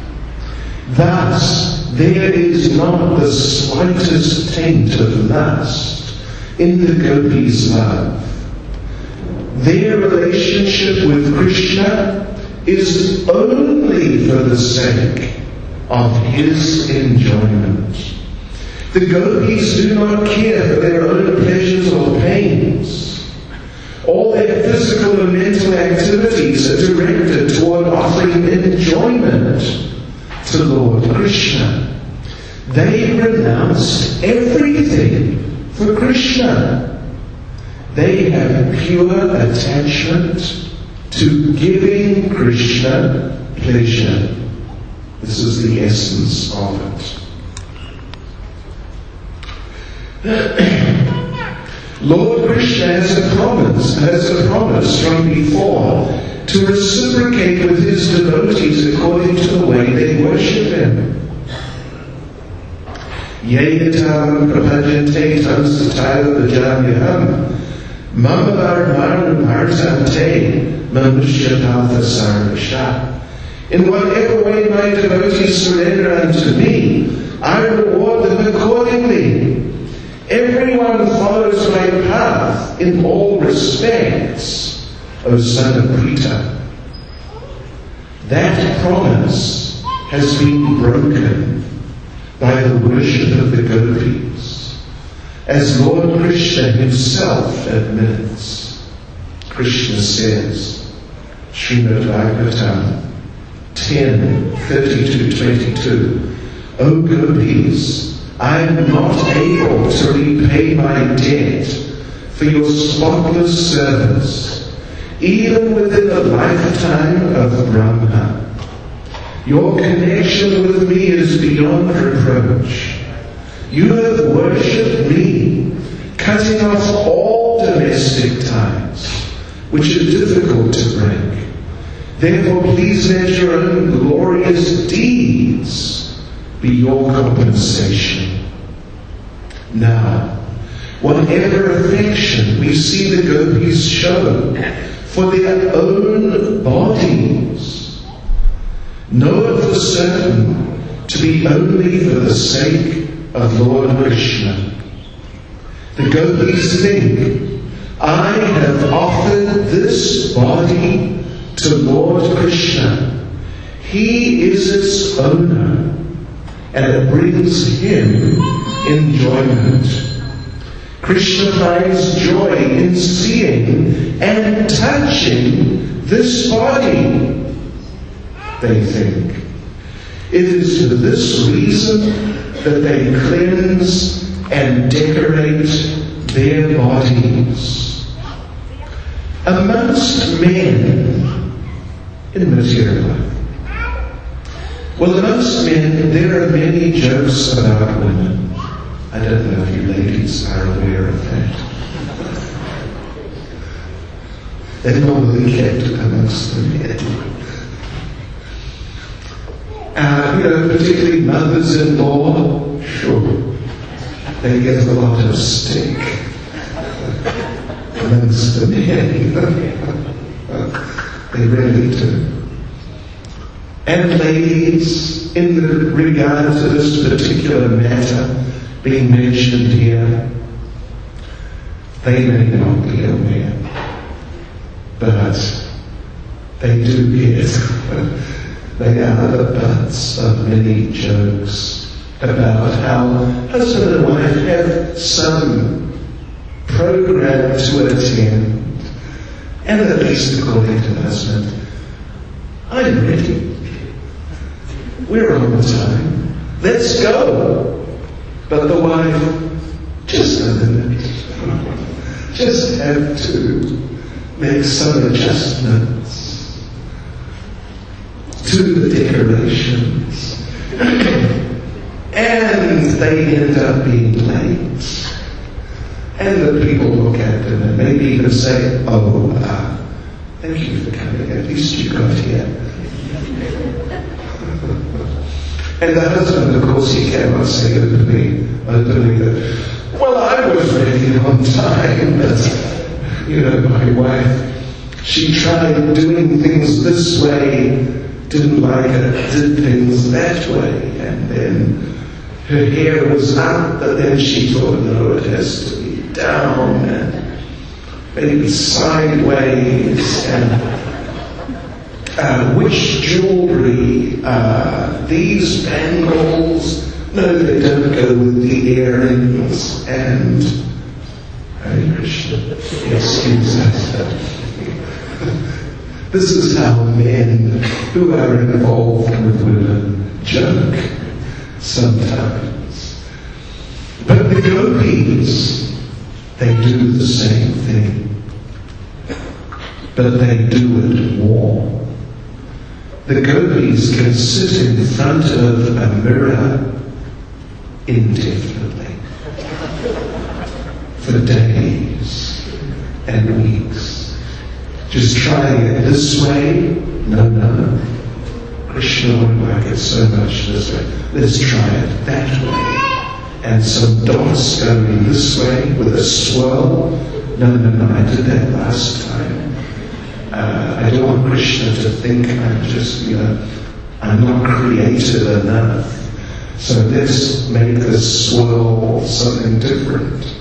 Thus, there is not the slightest taint of lust in the gopis' love. Their relationship with Krishna is only for the sake of his enjoyment. The gopis do not care for their own pleasures or pains. All their physical and mental activities are directed toward offering enjoyment to Lord Krishna. They renounced everything for Krishna. They have pure attachment to giving Krishna pleasure. This is the essence of it. Lord Krishna has a promise, has a promise from before to reciprocate with his devotees according to the way they worship him. Yeyatam prapajante tam sataya vajamyaham mama varmaram artante manushyatatha sarvasha. In whatever way my devotees surrender unto me, I reward them accordingly. Everyone follows my path in all respects, O son of Pritha. That promise has been broken by the worship of the gopis, as Lord Krishna himself admits. Krishna says, Srimad Bhagavatam ten, thirty-two, twenty-two, O gopis, I am not able to repay my debt for your spotless service, even within the lifetime of Brahma. Your connection with me is beyond reproach. You have worshipped me, cutting off all domestic ties, which are difficult to break. Therefore, please let your own glorious deeds be your compensation. Now, whatever affection we see the gopis show for their own bodies, know it for certain to be only for the sake of Lord Krishna. The gopis think, I have offered this body to Lord Krishna. He is its owner, and it brings him enjoyment. Krishna finds joy in seeing and touching this body, they think. It is for this reason that they cleanse and decorate their bodies. Amongst men in material life, well, amongst men, there are many jokes about women. I don't know if you ladies are aware of that. They're normally kept amongst the men. Uh, you know, particularly mothers-in-law, sure, they get a lot of stick amongst the men. They really do. And ladies, in the regard to this particular matter being mentioned here, they may not be aware, but they do get, they are the butts of many jokes about how husband and wife have some program to attend, and at least according to the husband, I'm ready. We're on the time. Let's go. But the wife, just a minute. Just have to make some adjustments to the decorations. And they end up being late. And the people look at them and maybe even say, oh, uh, thank you for coming. At least you got here. And the husband, of course, he cannot say openly, openly that, well, I was ready on time, but, you know, my wife, she tried doing things this way, didn't like it, did things that way, and then her hair was up, but then she thought, no, it has to be down, and maybe sideways, and Uh, which jewelry, uh, these bangles, no, they don't go with the earrings, and Hare Krishna, excuse us. This is how men who are involved with women joke sometimes. But the gopis, they do the same thing. But they do it more. The gopis can sit in front of a mirror indefinitely for days and weeks. Just trying it this way. No, no. Krishna won't like it so much this way. Let's try it that way. And some dots going this way with a swirl. No, no, no, I did that last time. Uh, I don't want Krishna to think I'm just, you know, I'm not creative enough. So let's make this swirl something different.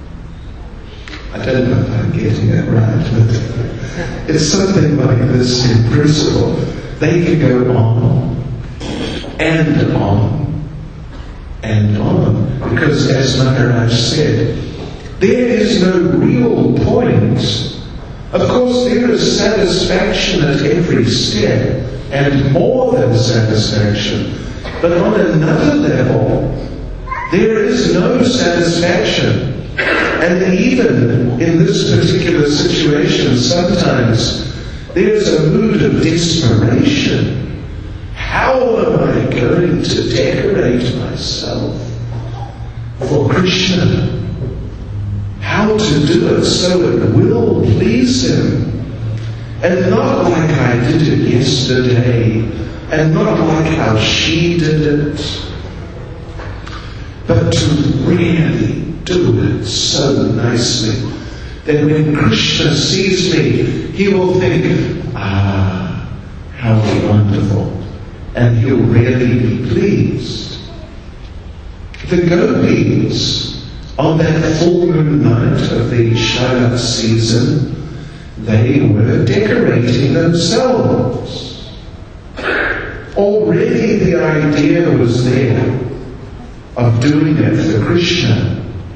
I don't know if I'm getting it right, but it's something like this in principle. They can go on and on and on, because as Maharaj said, there is no real point. Of course, there is satisfaction at every step, and more than satisfaction. But on another level, there is no satisfaction. And even in this particular situation, sometimes there's a mood of desperation. How am I going to decorate myself for Krishna? How to do it so it will please Him. And not like I did it yesterday, and not like how she did it, but to really do it so nicely that when Krishna sees me, he will think, ah, how wonderful, and he'll really be pleased. The gopis, on that full moon night of the Sharad season, they were decorating themselves. Already the idea was there of doing it for Krishna.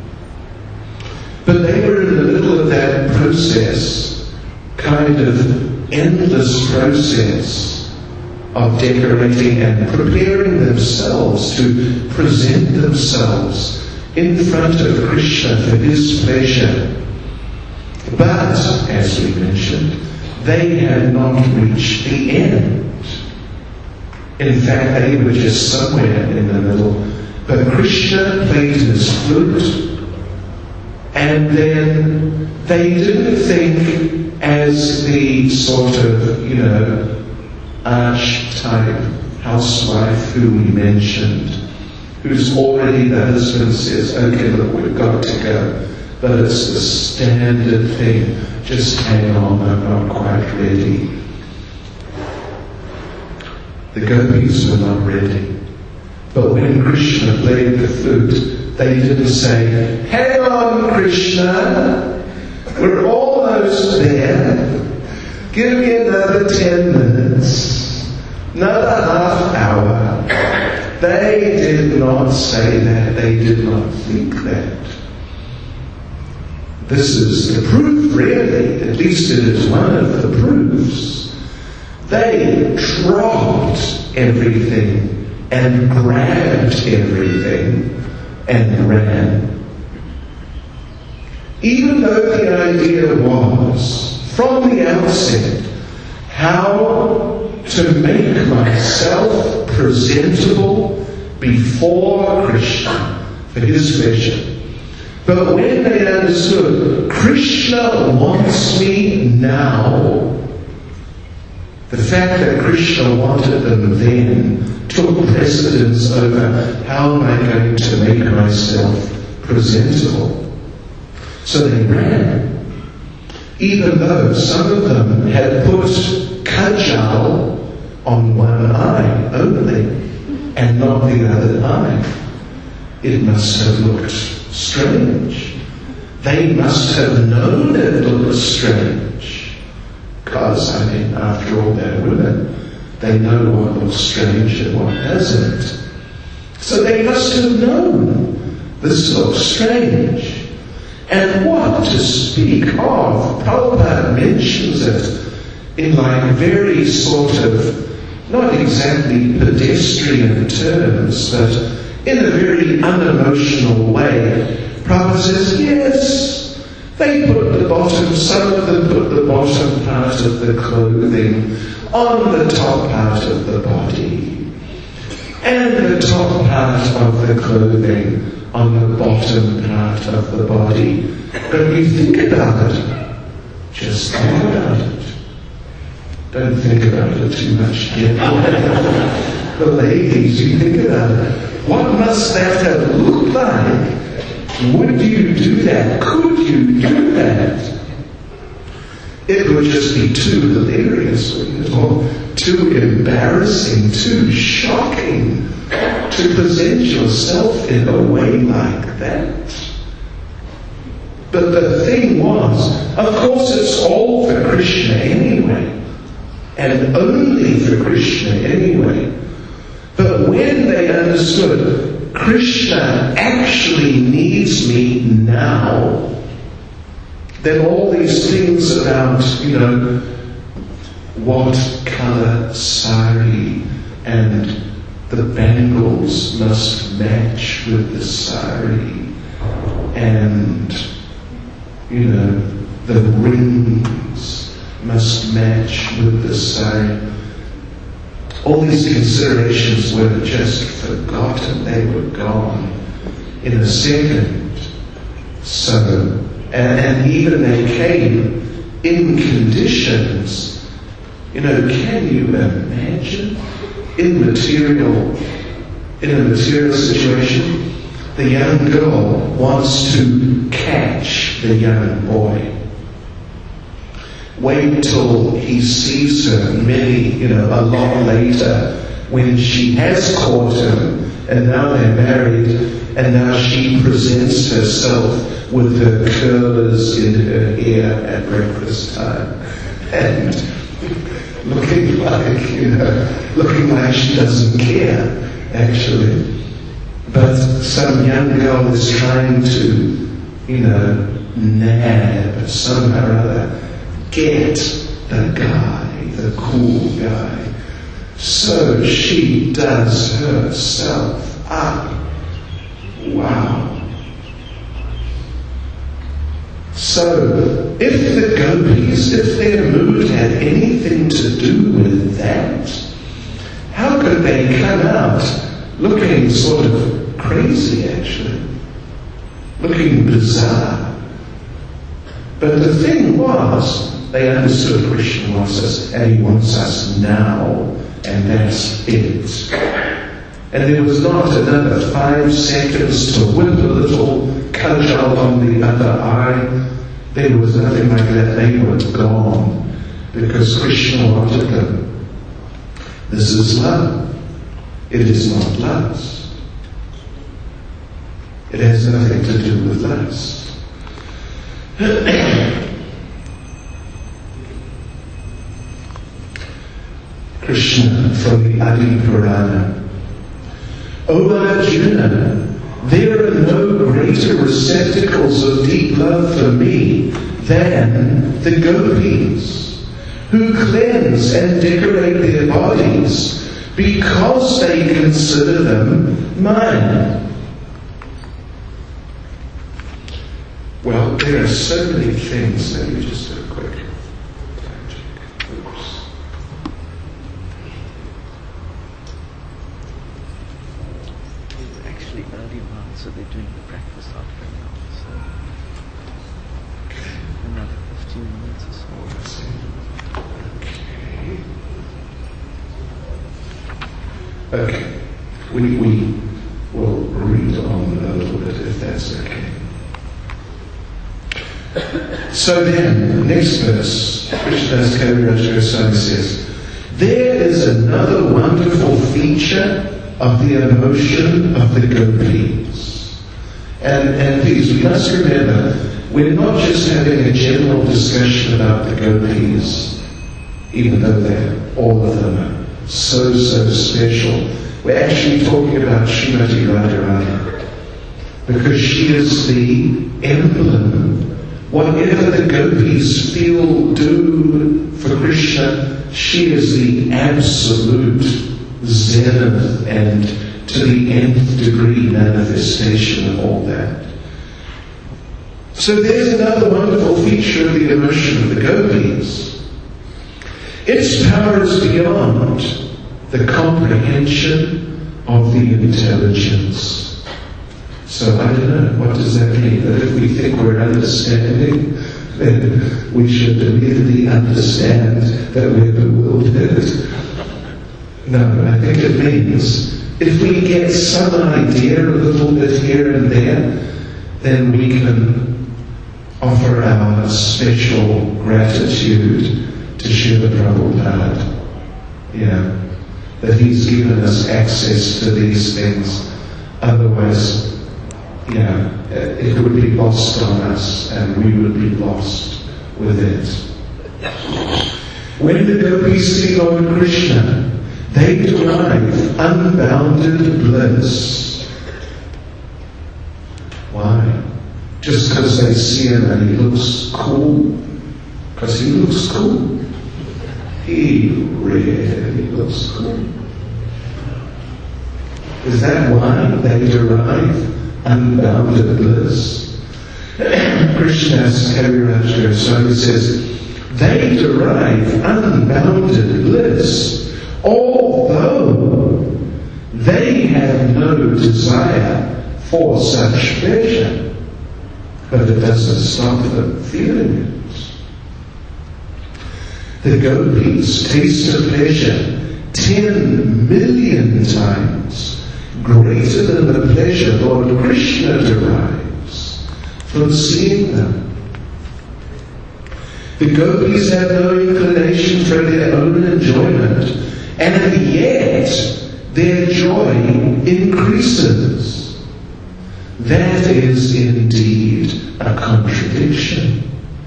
But they were in the middle of that process, kind of endless process of decorating and preparing themselves to present themselves in front of Krishna for His pleasure. But, as we mentioned, they had not reached the end. In fact, they were just somewhere in the middle. But Krishna played his flute, and then they didn't think as the sort of, you know, archetype housewife who we mentioned, who's already, the husband says, okay, look, we've got to go. But it's the standard thing, just hang on, I'm not quite ready. The gopis were not ready. But when Krishna played the flute, they didn't say, hang on, Krishna, we're almost there. Give me another ten minutes, another half hour. They did not say that. They did not think that. This is the proof, really. At least it is one of the proofs. They dropped everything and grabbed everything and ran. Even though the idea was, from the outset, how to make myself presentable before Krishna for His pleasure. But when they understood, Krishna wants me now, the fact that Krishna wanted them then took precedence over how am I going to make myself presentable. So they ran, even though some of them had put kajal on one eye only and not the other eye. It must have looked strange. They must have known it looked strange. Because, I mean, after all, they're women. They know what looks strange and what doesn't. So they must have known this looks strange. And what to speak of? Prabhupada mentions it in like very sort of, not exactly pedestrian terms, but in a very unemotional way, Prabhupada says, yes, they put the bottom, some of them put the bottom part of the clothing on the top part of the body, and the top part of the clothing on the bottom part of the body. But you think about it, just think about it. Don't think about it too much yet. The ladies, you think about it. What must that have looked like? Would you do that? Could you do that? It would just be too hilarious, wouldn't it? Or too embarrassing, too shocking to present yourself in a way like that. But the thing was, of course it's all for Krishna anyway. And only for Krishna anyway. But when they understood Krishna actually needs me now, then all these things about, you know, what colour sari and the bangles must match with the sari, and, you know, the rings must match with the sari. All these considerations were just forgotten. They were gone in a second. So, and, and even they came in conditions, you know, can you imagine in material, in a material situation, the young girl wants to catch the young boy. Wait till he sees her many, you know, a lot later, when she has caught him, and now they're married, and now she presents herself with her curlers in her hair at breakfast time, and looking like, you know, looking like she doesn't care, actually. But some young girl is trying to, you know, nab somehow or other, get the guy, the cool guy. So she does herself up. Wow. So if the gopis, if their mood had anything to do with that, how could they come out looking sort of crazy, actually? Looking bizarre. But the thing was, they understood Krishna wants us, and he wants us now, and that's it. And there was not another five seconds to whip a little kajal on the other eye. There was nothing like that. They were gone, because Krishna wanted them. This is love. It is not lust. It has nothing to do with lust. Krishna from the Adi Purana. O Arjuna, there are no greater receptacles of deep love for me than the gopis, who cleanse and decorate their bodies because they consider them mine. Well, there are so many things. Let me just do a quick. Oops. Actually, early on, so they're doing the breakfast after now. So another fifteen minutes or so. Okay. Okay. We we will read on a little bit if that's okay. So then, next verse, Krishnadas Kaviraj Goswami says, there is another wonderful feature of the emotion of the gopis. And, and please, we must remember, we're not just having a general discussion about the gopis, even though they're, all of them are so, so special. We're actually talking about Srimati Radharani, because she is the emblem, Whatever the gopis feel do for Krishna, she is the absolute zenith and to the nth degree manifestation of all that. So there's another wonderful feature of the emotion of the gopis. Its power is beyond the comprehension of the intelligence. So I don't know, what does that mean? That if we think we're understanding, then we should immediately understand that we're bewildered. No, I think it means if we get some idea a little bit here and there, then we can offer our special gratitude to Srila Prabhupada. Yeah, that he's given us access to these things. Otherwise, yeah, it would be lost on us and we would be lost with it. When the gopis see Lord Krishna, they derive unbounded bliss. Why? Just because they see him and he looks cool? Because he looks cool. He really looks cool. Is that why they derive unbounded bliss? Krishna's Kaviraj Goswami says, they derive unbounded bliss, although they have no desire for such pleasure. But it doesn't stop them feeling it. The gopis taste of pleasure ten million times greater than the pleasure Lord Krishna derives from seeing them. The gopis have no inclination for their own enjoyment, and yet their joy increases. That is indeed a contradiction.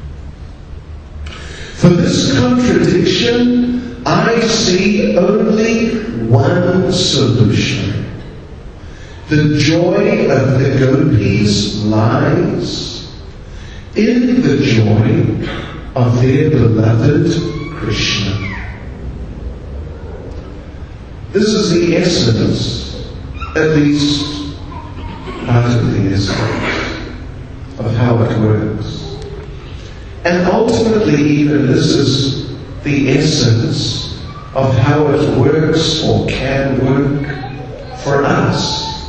For this contradiction, I see only one solution. The joy of the gopis lies in the joy of their beloved Krishna. This is the essence, at least part of the essence, of how it works. And ultimately, even this is the essence of how it works or can work for us.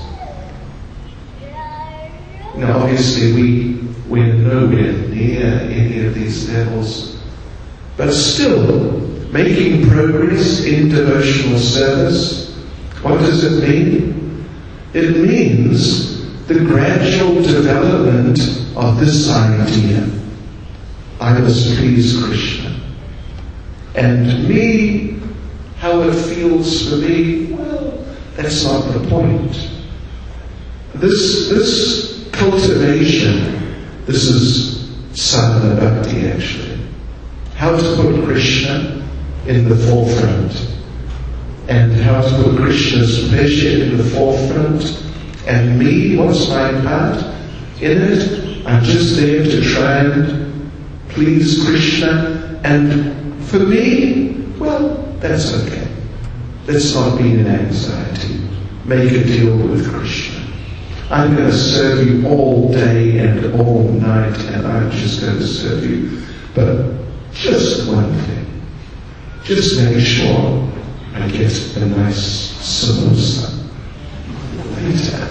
Now, obviously, we, we're nowhere near any of these levels, but still, making progress in devotional service, what does it mean? It means the gradual development of this idea. I must please Krishna. And me, how it feels for me, well, that's not the point. This, this cultivation, this is sadhana bhakti actually. How to put Krishna in the forefront. And how to put Krishna's pleasure in the forefront. And me, what's my part in it? I'm just there to try and please Krishna, and for me, well, that's okay. Let's not be in anxiety. Make a deal with Krishna. I'm going to serve you all day and all night, and I'm just going to serve you. But just one thing. Just make sure I get a nice samosa later.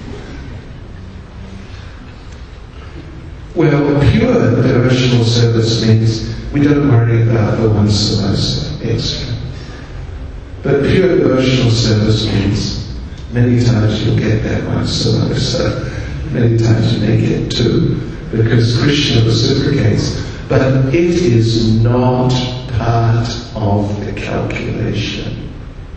Well, pure devotional service means we don't worry about the one samosa extra. But pure devotional service means many times you'll get that one samosa, many times you may get two, because Krishna reciprocates. But it is not part of the calculation.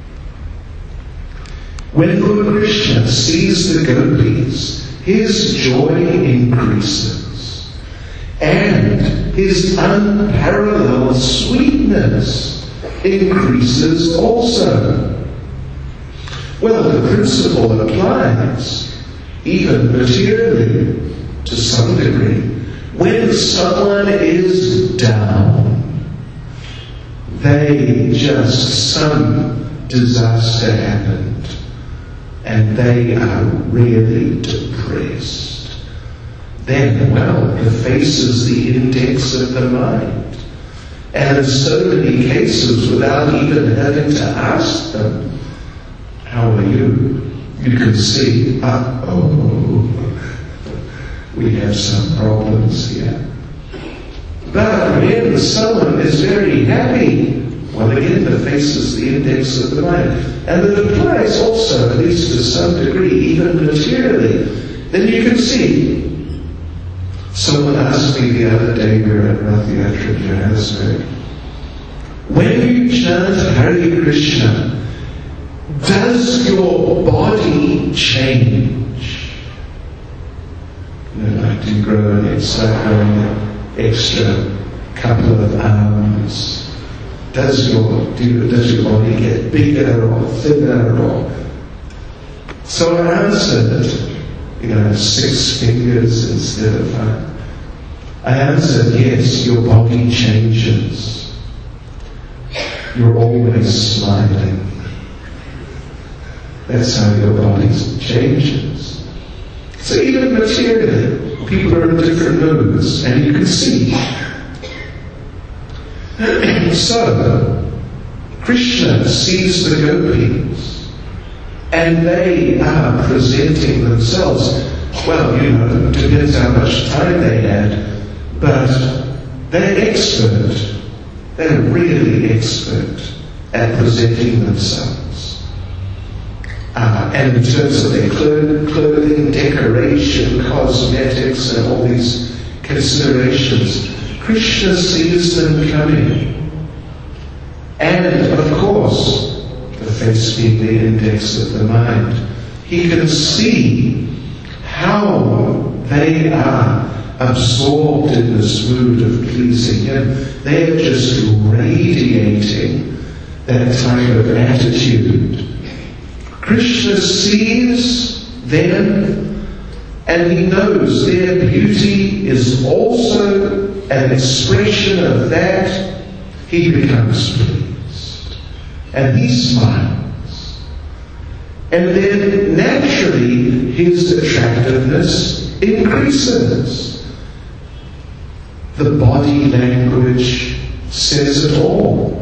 When Lord Krishna sees the gopis, his joy increases. And his unparalleled sweetness increases also. Well, the principle applies, even materially, to some degree, When someone is down, they just, some disaster happened, and they are really depressed. Then, well, the face is the index of the mind. And in so many cases, without even having to ask them, how are you? You can see, uh-oh, we have some problems here. But when someone is very happy, well, again, the face is the index of the mind. And it applies also, at least to some degree, even materially. Then you can see. Someone asked me the other day, we were at Rath Yatra in Johannesburg, when you chant Hare Krishna, does your body change? You know, like do you grow an extra, an extra couple of arms? Does your, do you, does your body get bigger or thinner? Or so I answered, you know, six fingers instead of five. I answered, yes, your body changes. You're always smiling. That's how your body changes. So even materially, people are in different moods, and you can see. So, Krishna sees the gopis, and they are presenting themselves. Well, you know, it depends how much time they had, but they're expert. They're really expert at presenting themselves. Uh, and in terms of their clothing, decoration, cosmetics, and all these considerations, Krishna sees them coming. And, of course, the face being the index of the mind, he can see how they are absorbed in this mood of pleasing him. They are just radiating that type of attitude. Krishna sees them, and he knows their beauty is also an expression of that. He becomes pleased, and he smiles. And then naturally his attractiveness increases. The body language says it all.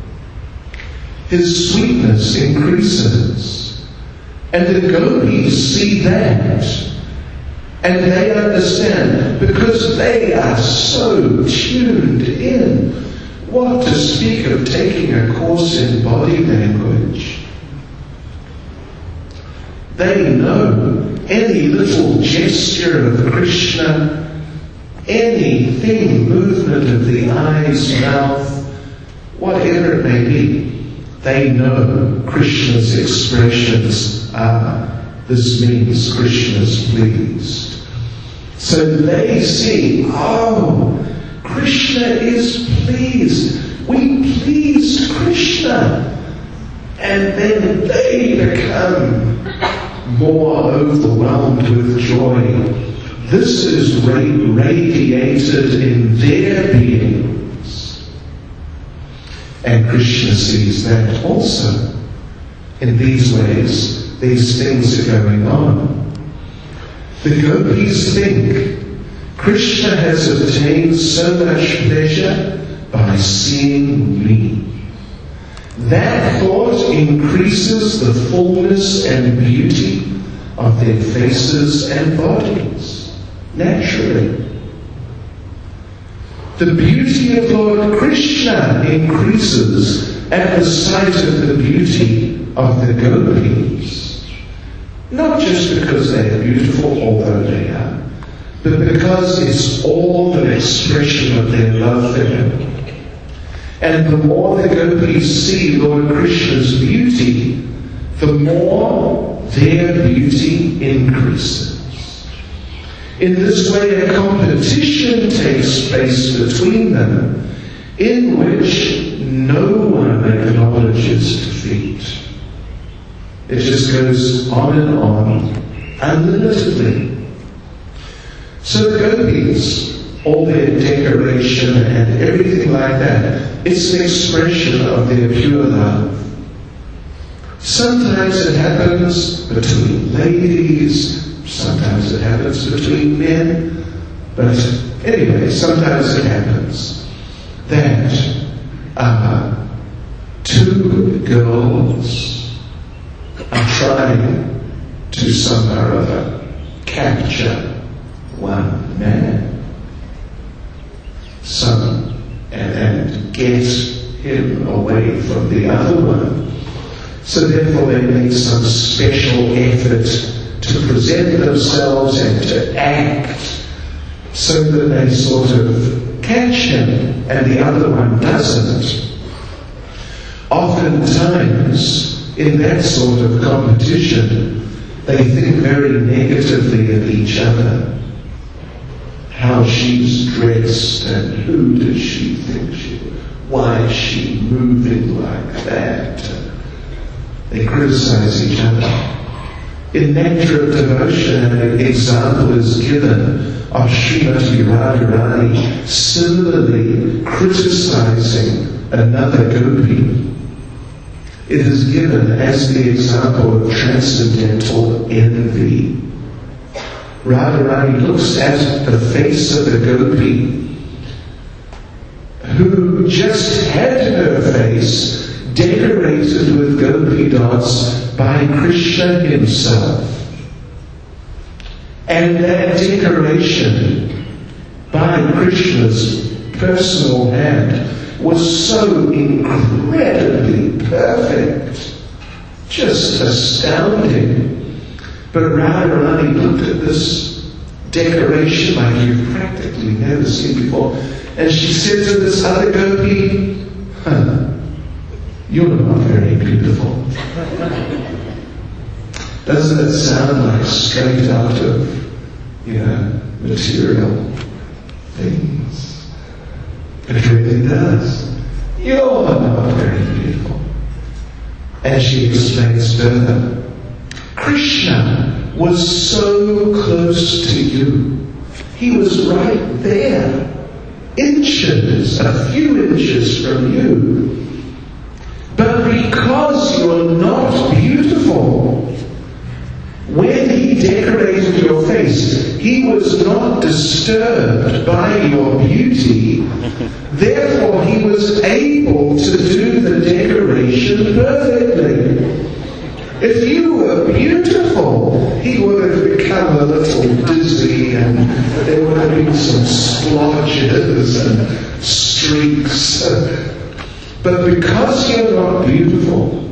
His sweetness increases. And the gopis see that. And they understand, because they are so tuned in. What to speak of taking a course in body language? They know any little gesture of Krishna, anything, movement of the eyes, mouth, whatever it may be, they know Krishna's expressions are, this means Krishna's pleased. So they see, oh, Krishna is pleased. We pleased Krishna. And then they become more overwhelmed with joy. This is radiated in their beings. And Krishna sees that also. In these ways, these things are going on. The gopis think Krishna has obtained so much pleasure by seeing me. That thought increases the fullness and beauty of their faces and bodies, naturally. The beauty of Lord Krishna increases at the sight of the beauty of the gopis. Not just because they are beautiful, although they are, but because it's all an expression of their love for him. And the more the gopis see Lord Krishna's beauty, the more their beauty increases. In this way, a competition takes place between them, in which no one acknowledges defeat. It just goes on and on, unlimitedly. So the gopis, all their decoration and everything like that, it's an expression of their pure love. Sometimes it happens between ladies, sometimes it happens between men, but anyway, sometimes it happens that uh, two girls are trying to somehow or other capture one man, some, and, and get him away from the other one. So therefore they make some special effort to present themselves and to act so that they sort of catch him and the other one doesn't. Oftentimes, in that sort of competition, they think very negatively of each other. How she's dressed and who does she think she is? Why is she moving like that? They criticize each other. In Nectar of Devotion, an example is given of Srimati Radharani similarly criticizing another gopi. It is given as the example of transcendental envy. Radharani looks at the face of the gopi who just had her face decorated with gopi dots by Krishna himself. And that decoration by Krishna's personal hand was so incredibly perfect, just astounding. But Radharani looked at this decoration like you've practically never seen before, and she said to this other gopi, huh, you're not very beautiful. Doesn't it sound like straight out of, you know, material things? It really does. You're not very beautiful. And she explains further, Krishna was so close to you. He was right there, inches, a few inches from you. But because you're not beautiful, when he decorated your face, he was not disturbed by your beauty. Therefore, he was able to do the decoration perfectly. If you were beautiful, he would have become a little dizzy and there would have been some splotches and streaks. But because you're not beautiful,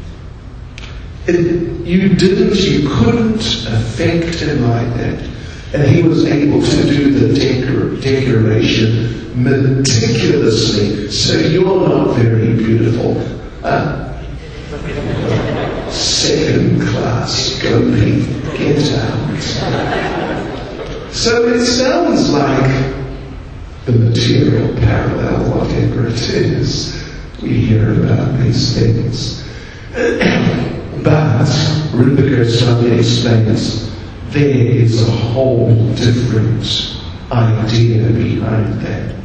it, you didn't, you couldn't affect him like that. And he was able to do the decor, decoration meticulously. So you're not very beautiful. Uh, second class gopi, get out. So it sounds like the material parallel, whatever it is. We hear about these things. But Rupa Goswami explains there is a whole different idea behind that.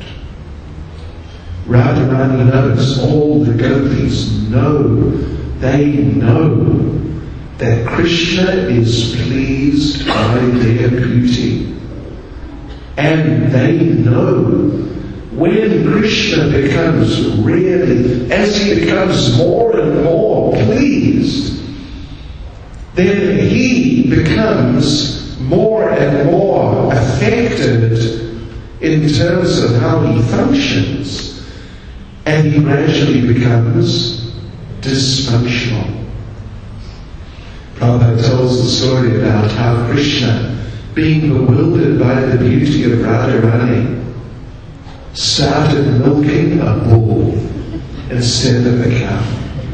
Radharani knows, all the gopis know, they know that Krishna is pleased by their beauty. And they know when Krishna becomes really, as he becomes more and more pleased, then he becomes more and more affected in terms of how he functions, and he gradually becomes dysfunctional. Prabhupada tells the story about how Krishna, being bewildered by the beauty of Radharani, started milking a bull instead of a cow.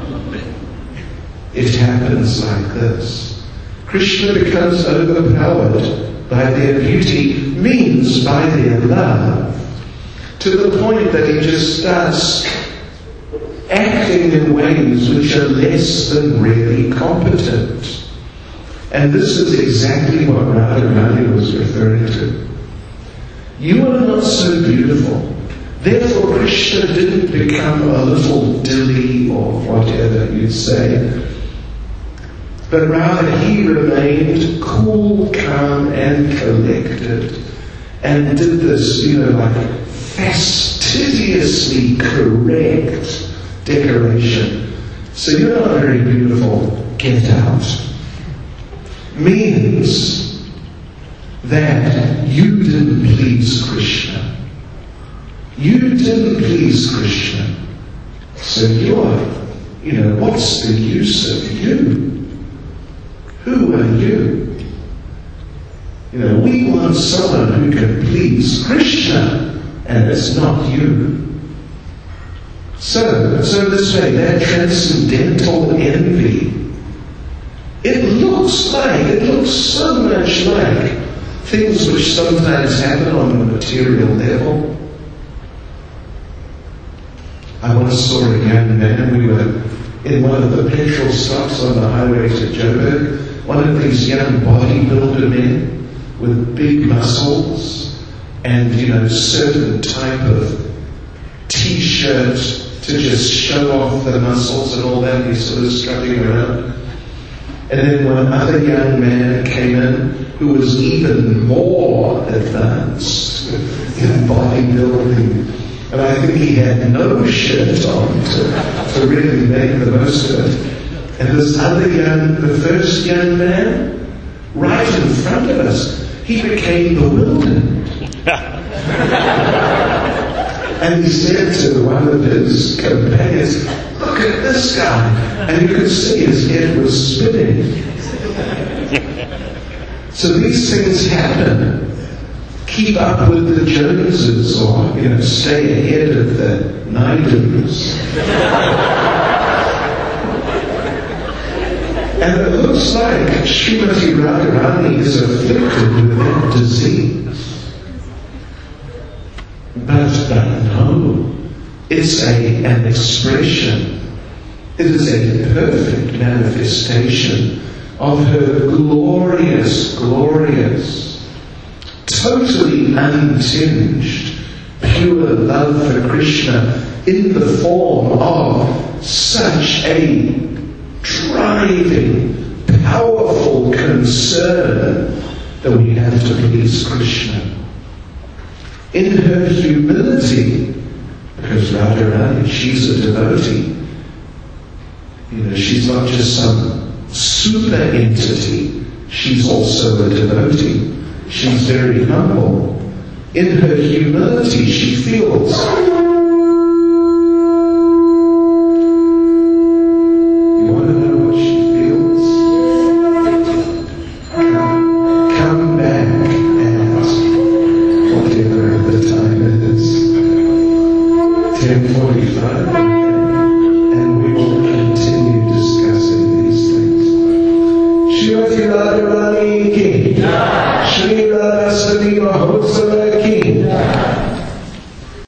It happens like this. Krishna becomes overpowered by their beauty, means by their love, to the point that he just starts acting in ways which are less than really competent. And this is exactly what Radharani was referring to. You are not so beautiful. Therefore, Krishna didn't become a little dilly or whatever you'd say, but rather he remained cool, calm, and collected, and did this, you know, like fastidiously correct decoration. So you're not very beautiful, get out. Means that you didn't please Krishna. You didn't please Krishna. So you're, you know, what's the use of you? Who are you? You know, we want someone who can please Krishna, and it's not you. So, so this way, that transcendental envy, it looks like, it looks so much like things which sometimes happen on the material level. I once saw a young man, we were in one of the petrol stops on the highway to Joburg, one of these young bodybuilder men with big muscles and, you know, certain type of t-shirt to just show off the muscles and all that. He's sort of strutting around. And then one other young man came in who was even more advanced in bodybuilding. And I think he had no shirt on to, to really make the most of it. And this other young, the first young man, right in front of us, he became bewildered. And he said to one of his companions, "Look at this guy." And you could see his head was spinning. So these things happen. Keep up with the Joneses, or, you know, stay ahead of the Naidus. And it looks like Srimati Radharani is afflicted with that disease. But, but no, it's a, an expression. It is a perfect manifestation of her glorious, glorious, totally untinged, pure love for Krishna in the form of such a driving, powerful concern that we have to please Krishna. In her humility, because Radharani, she's a devotee. You know, she's not just some super entity, she's also a devotee. She's very humble. In her humility, she feels. You want to know what she feels? Come, come back at whatever the time is, ten forty-five, and we will continue discussing these things. Shrimati Radharani ki Shri Radha Sati Mahotsav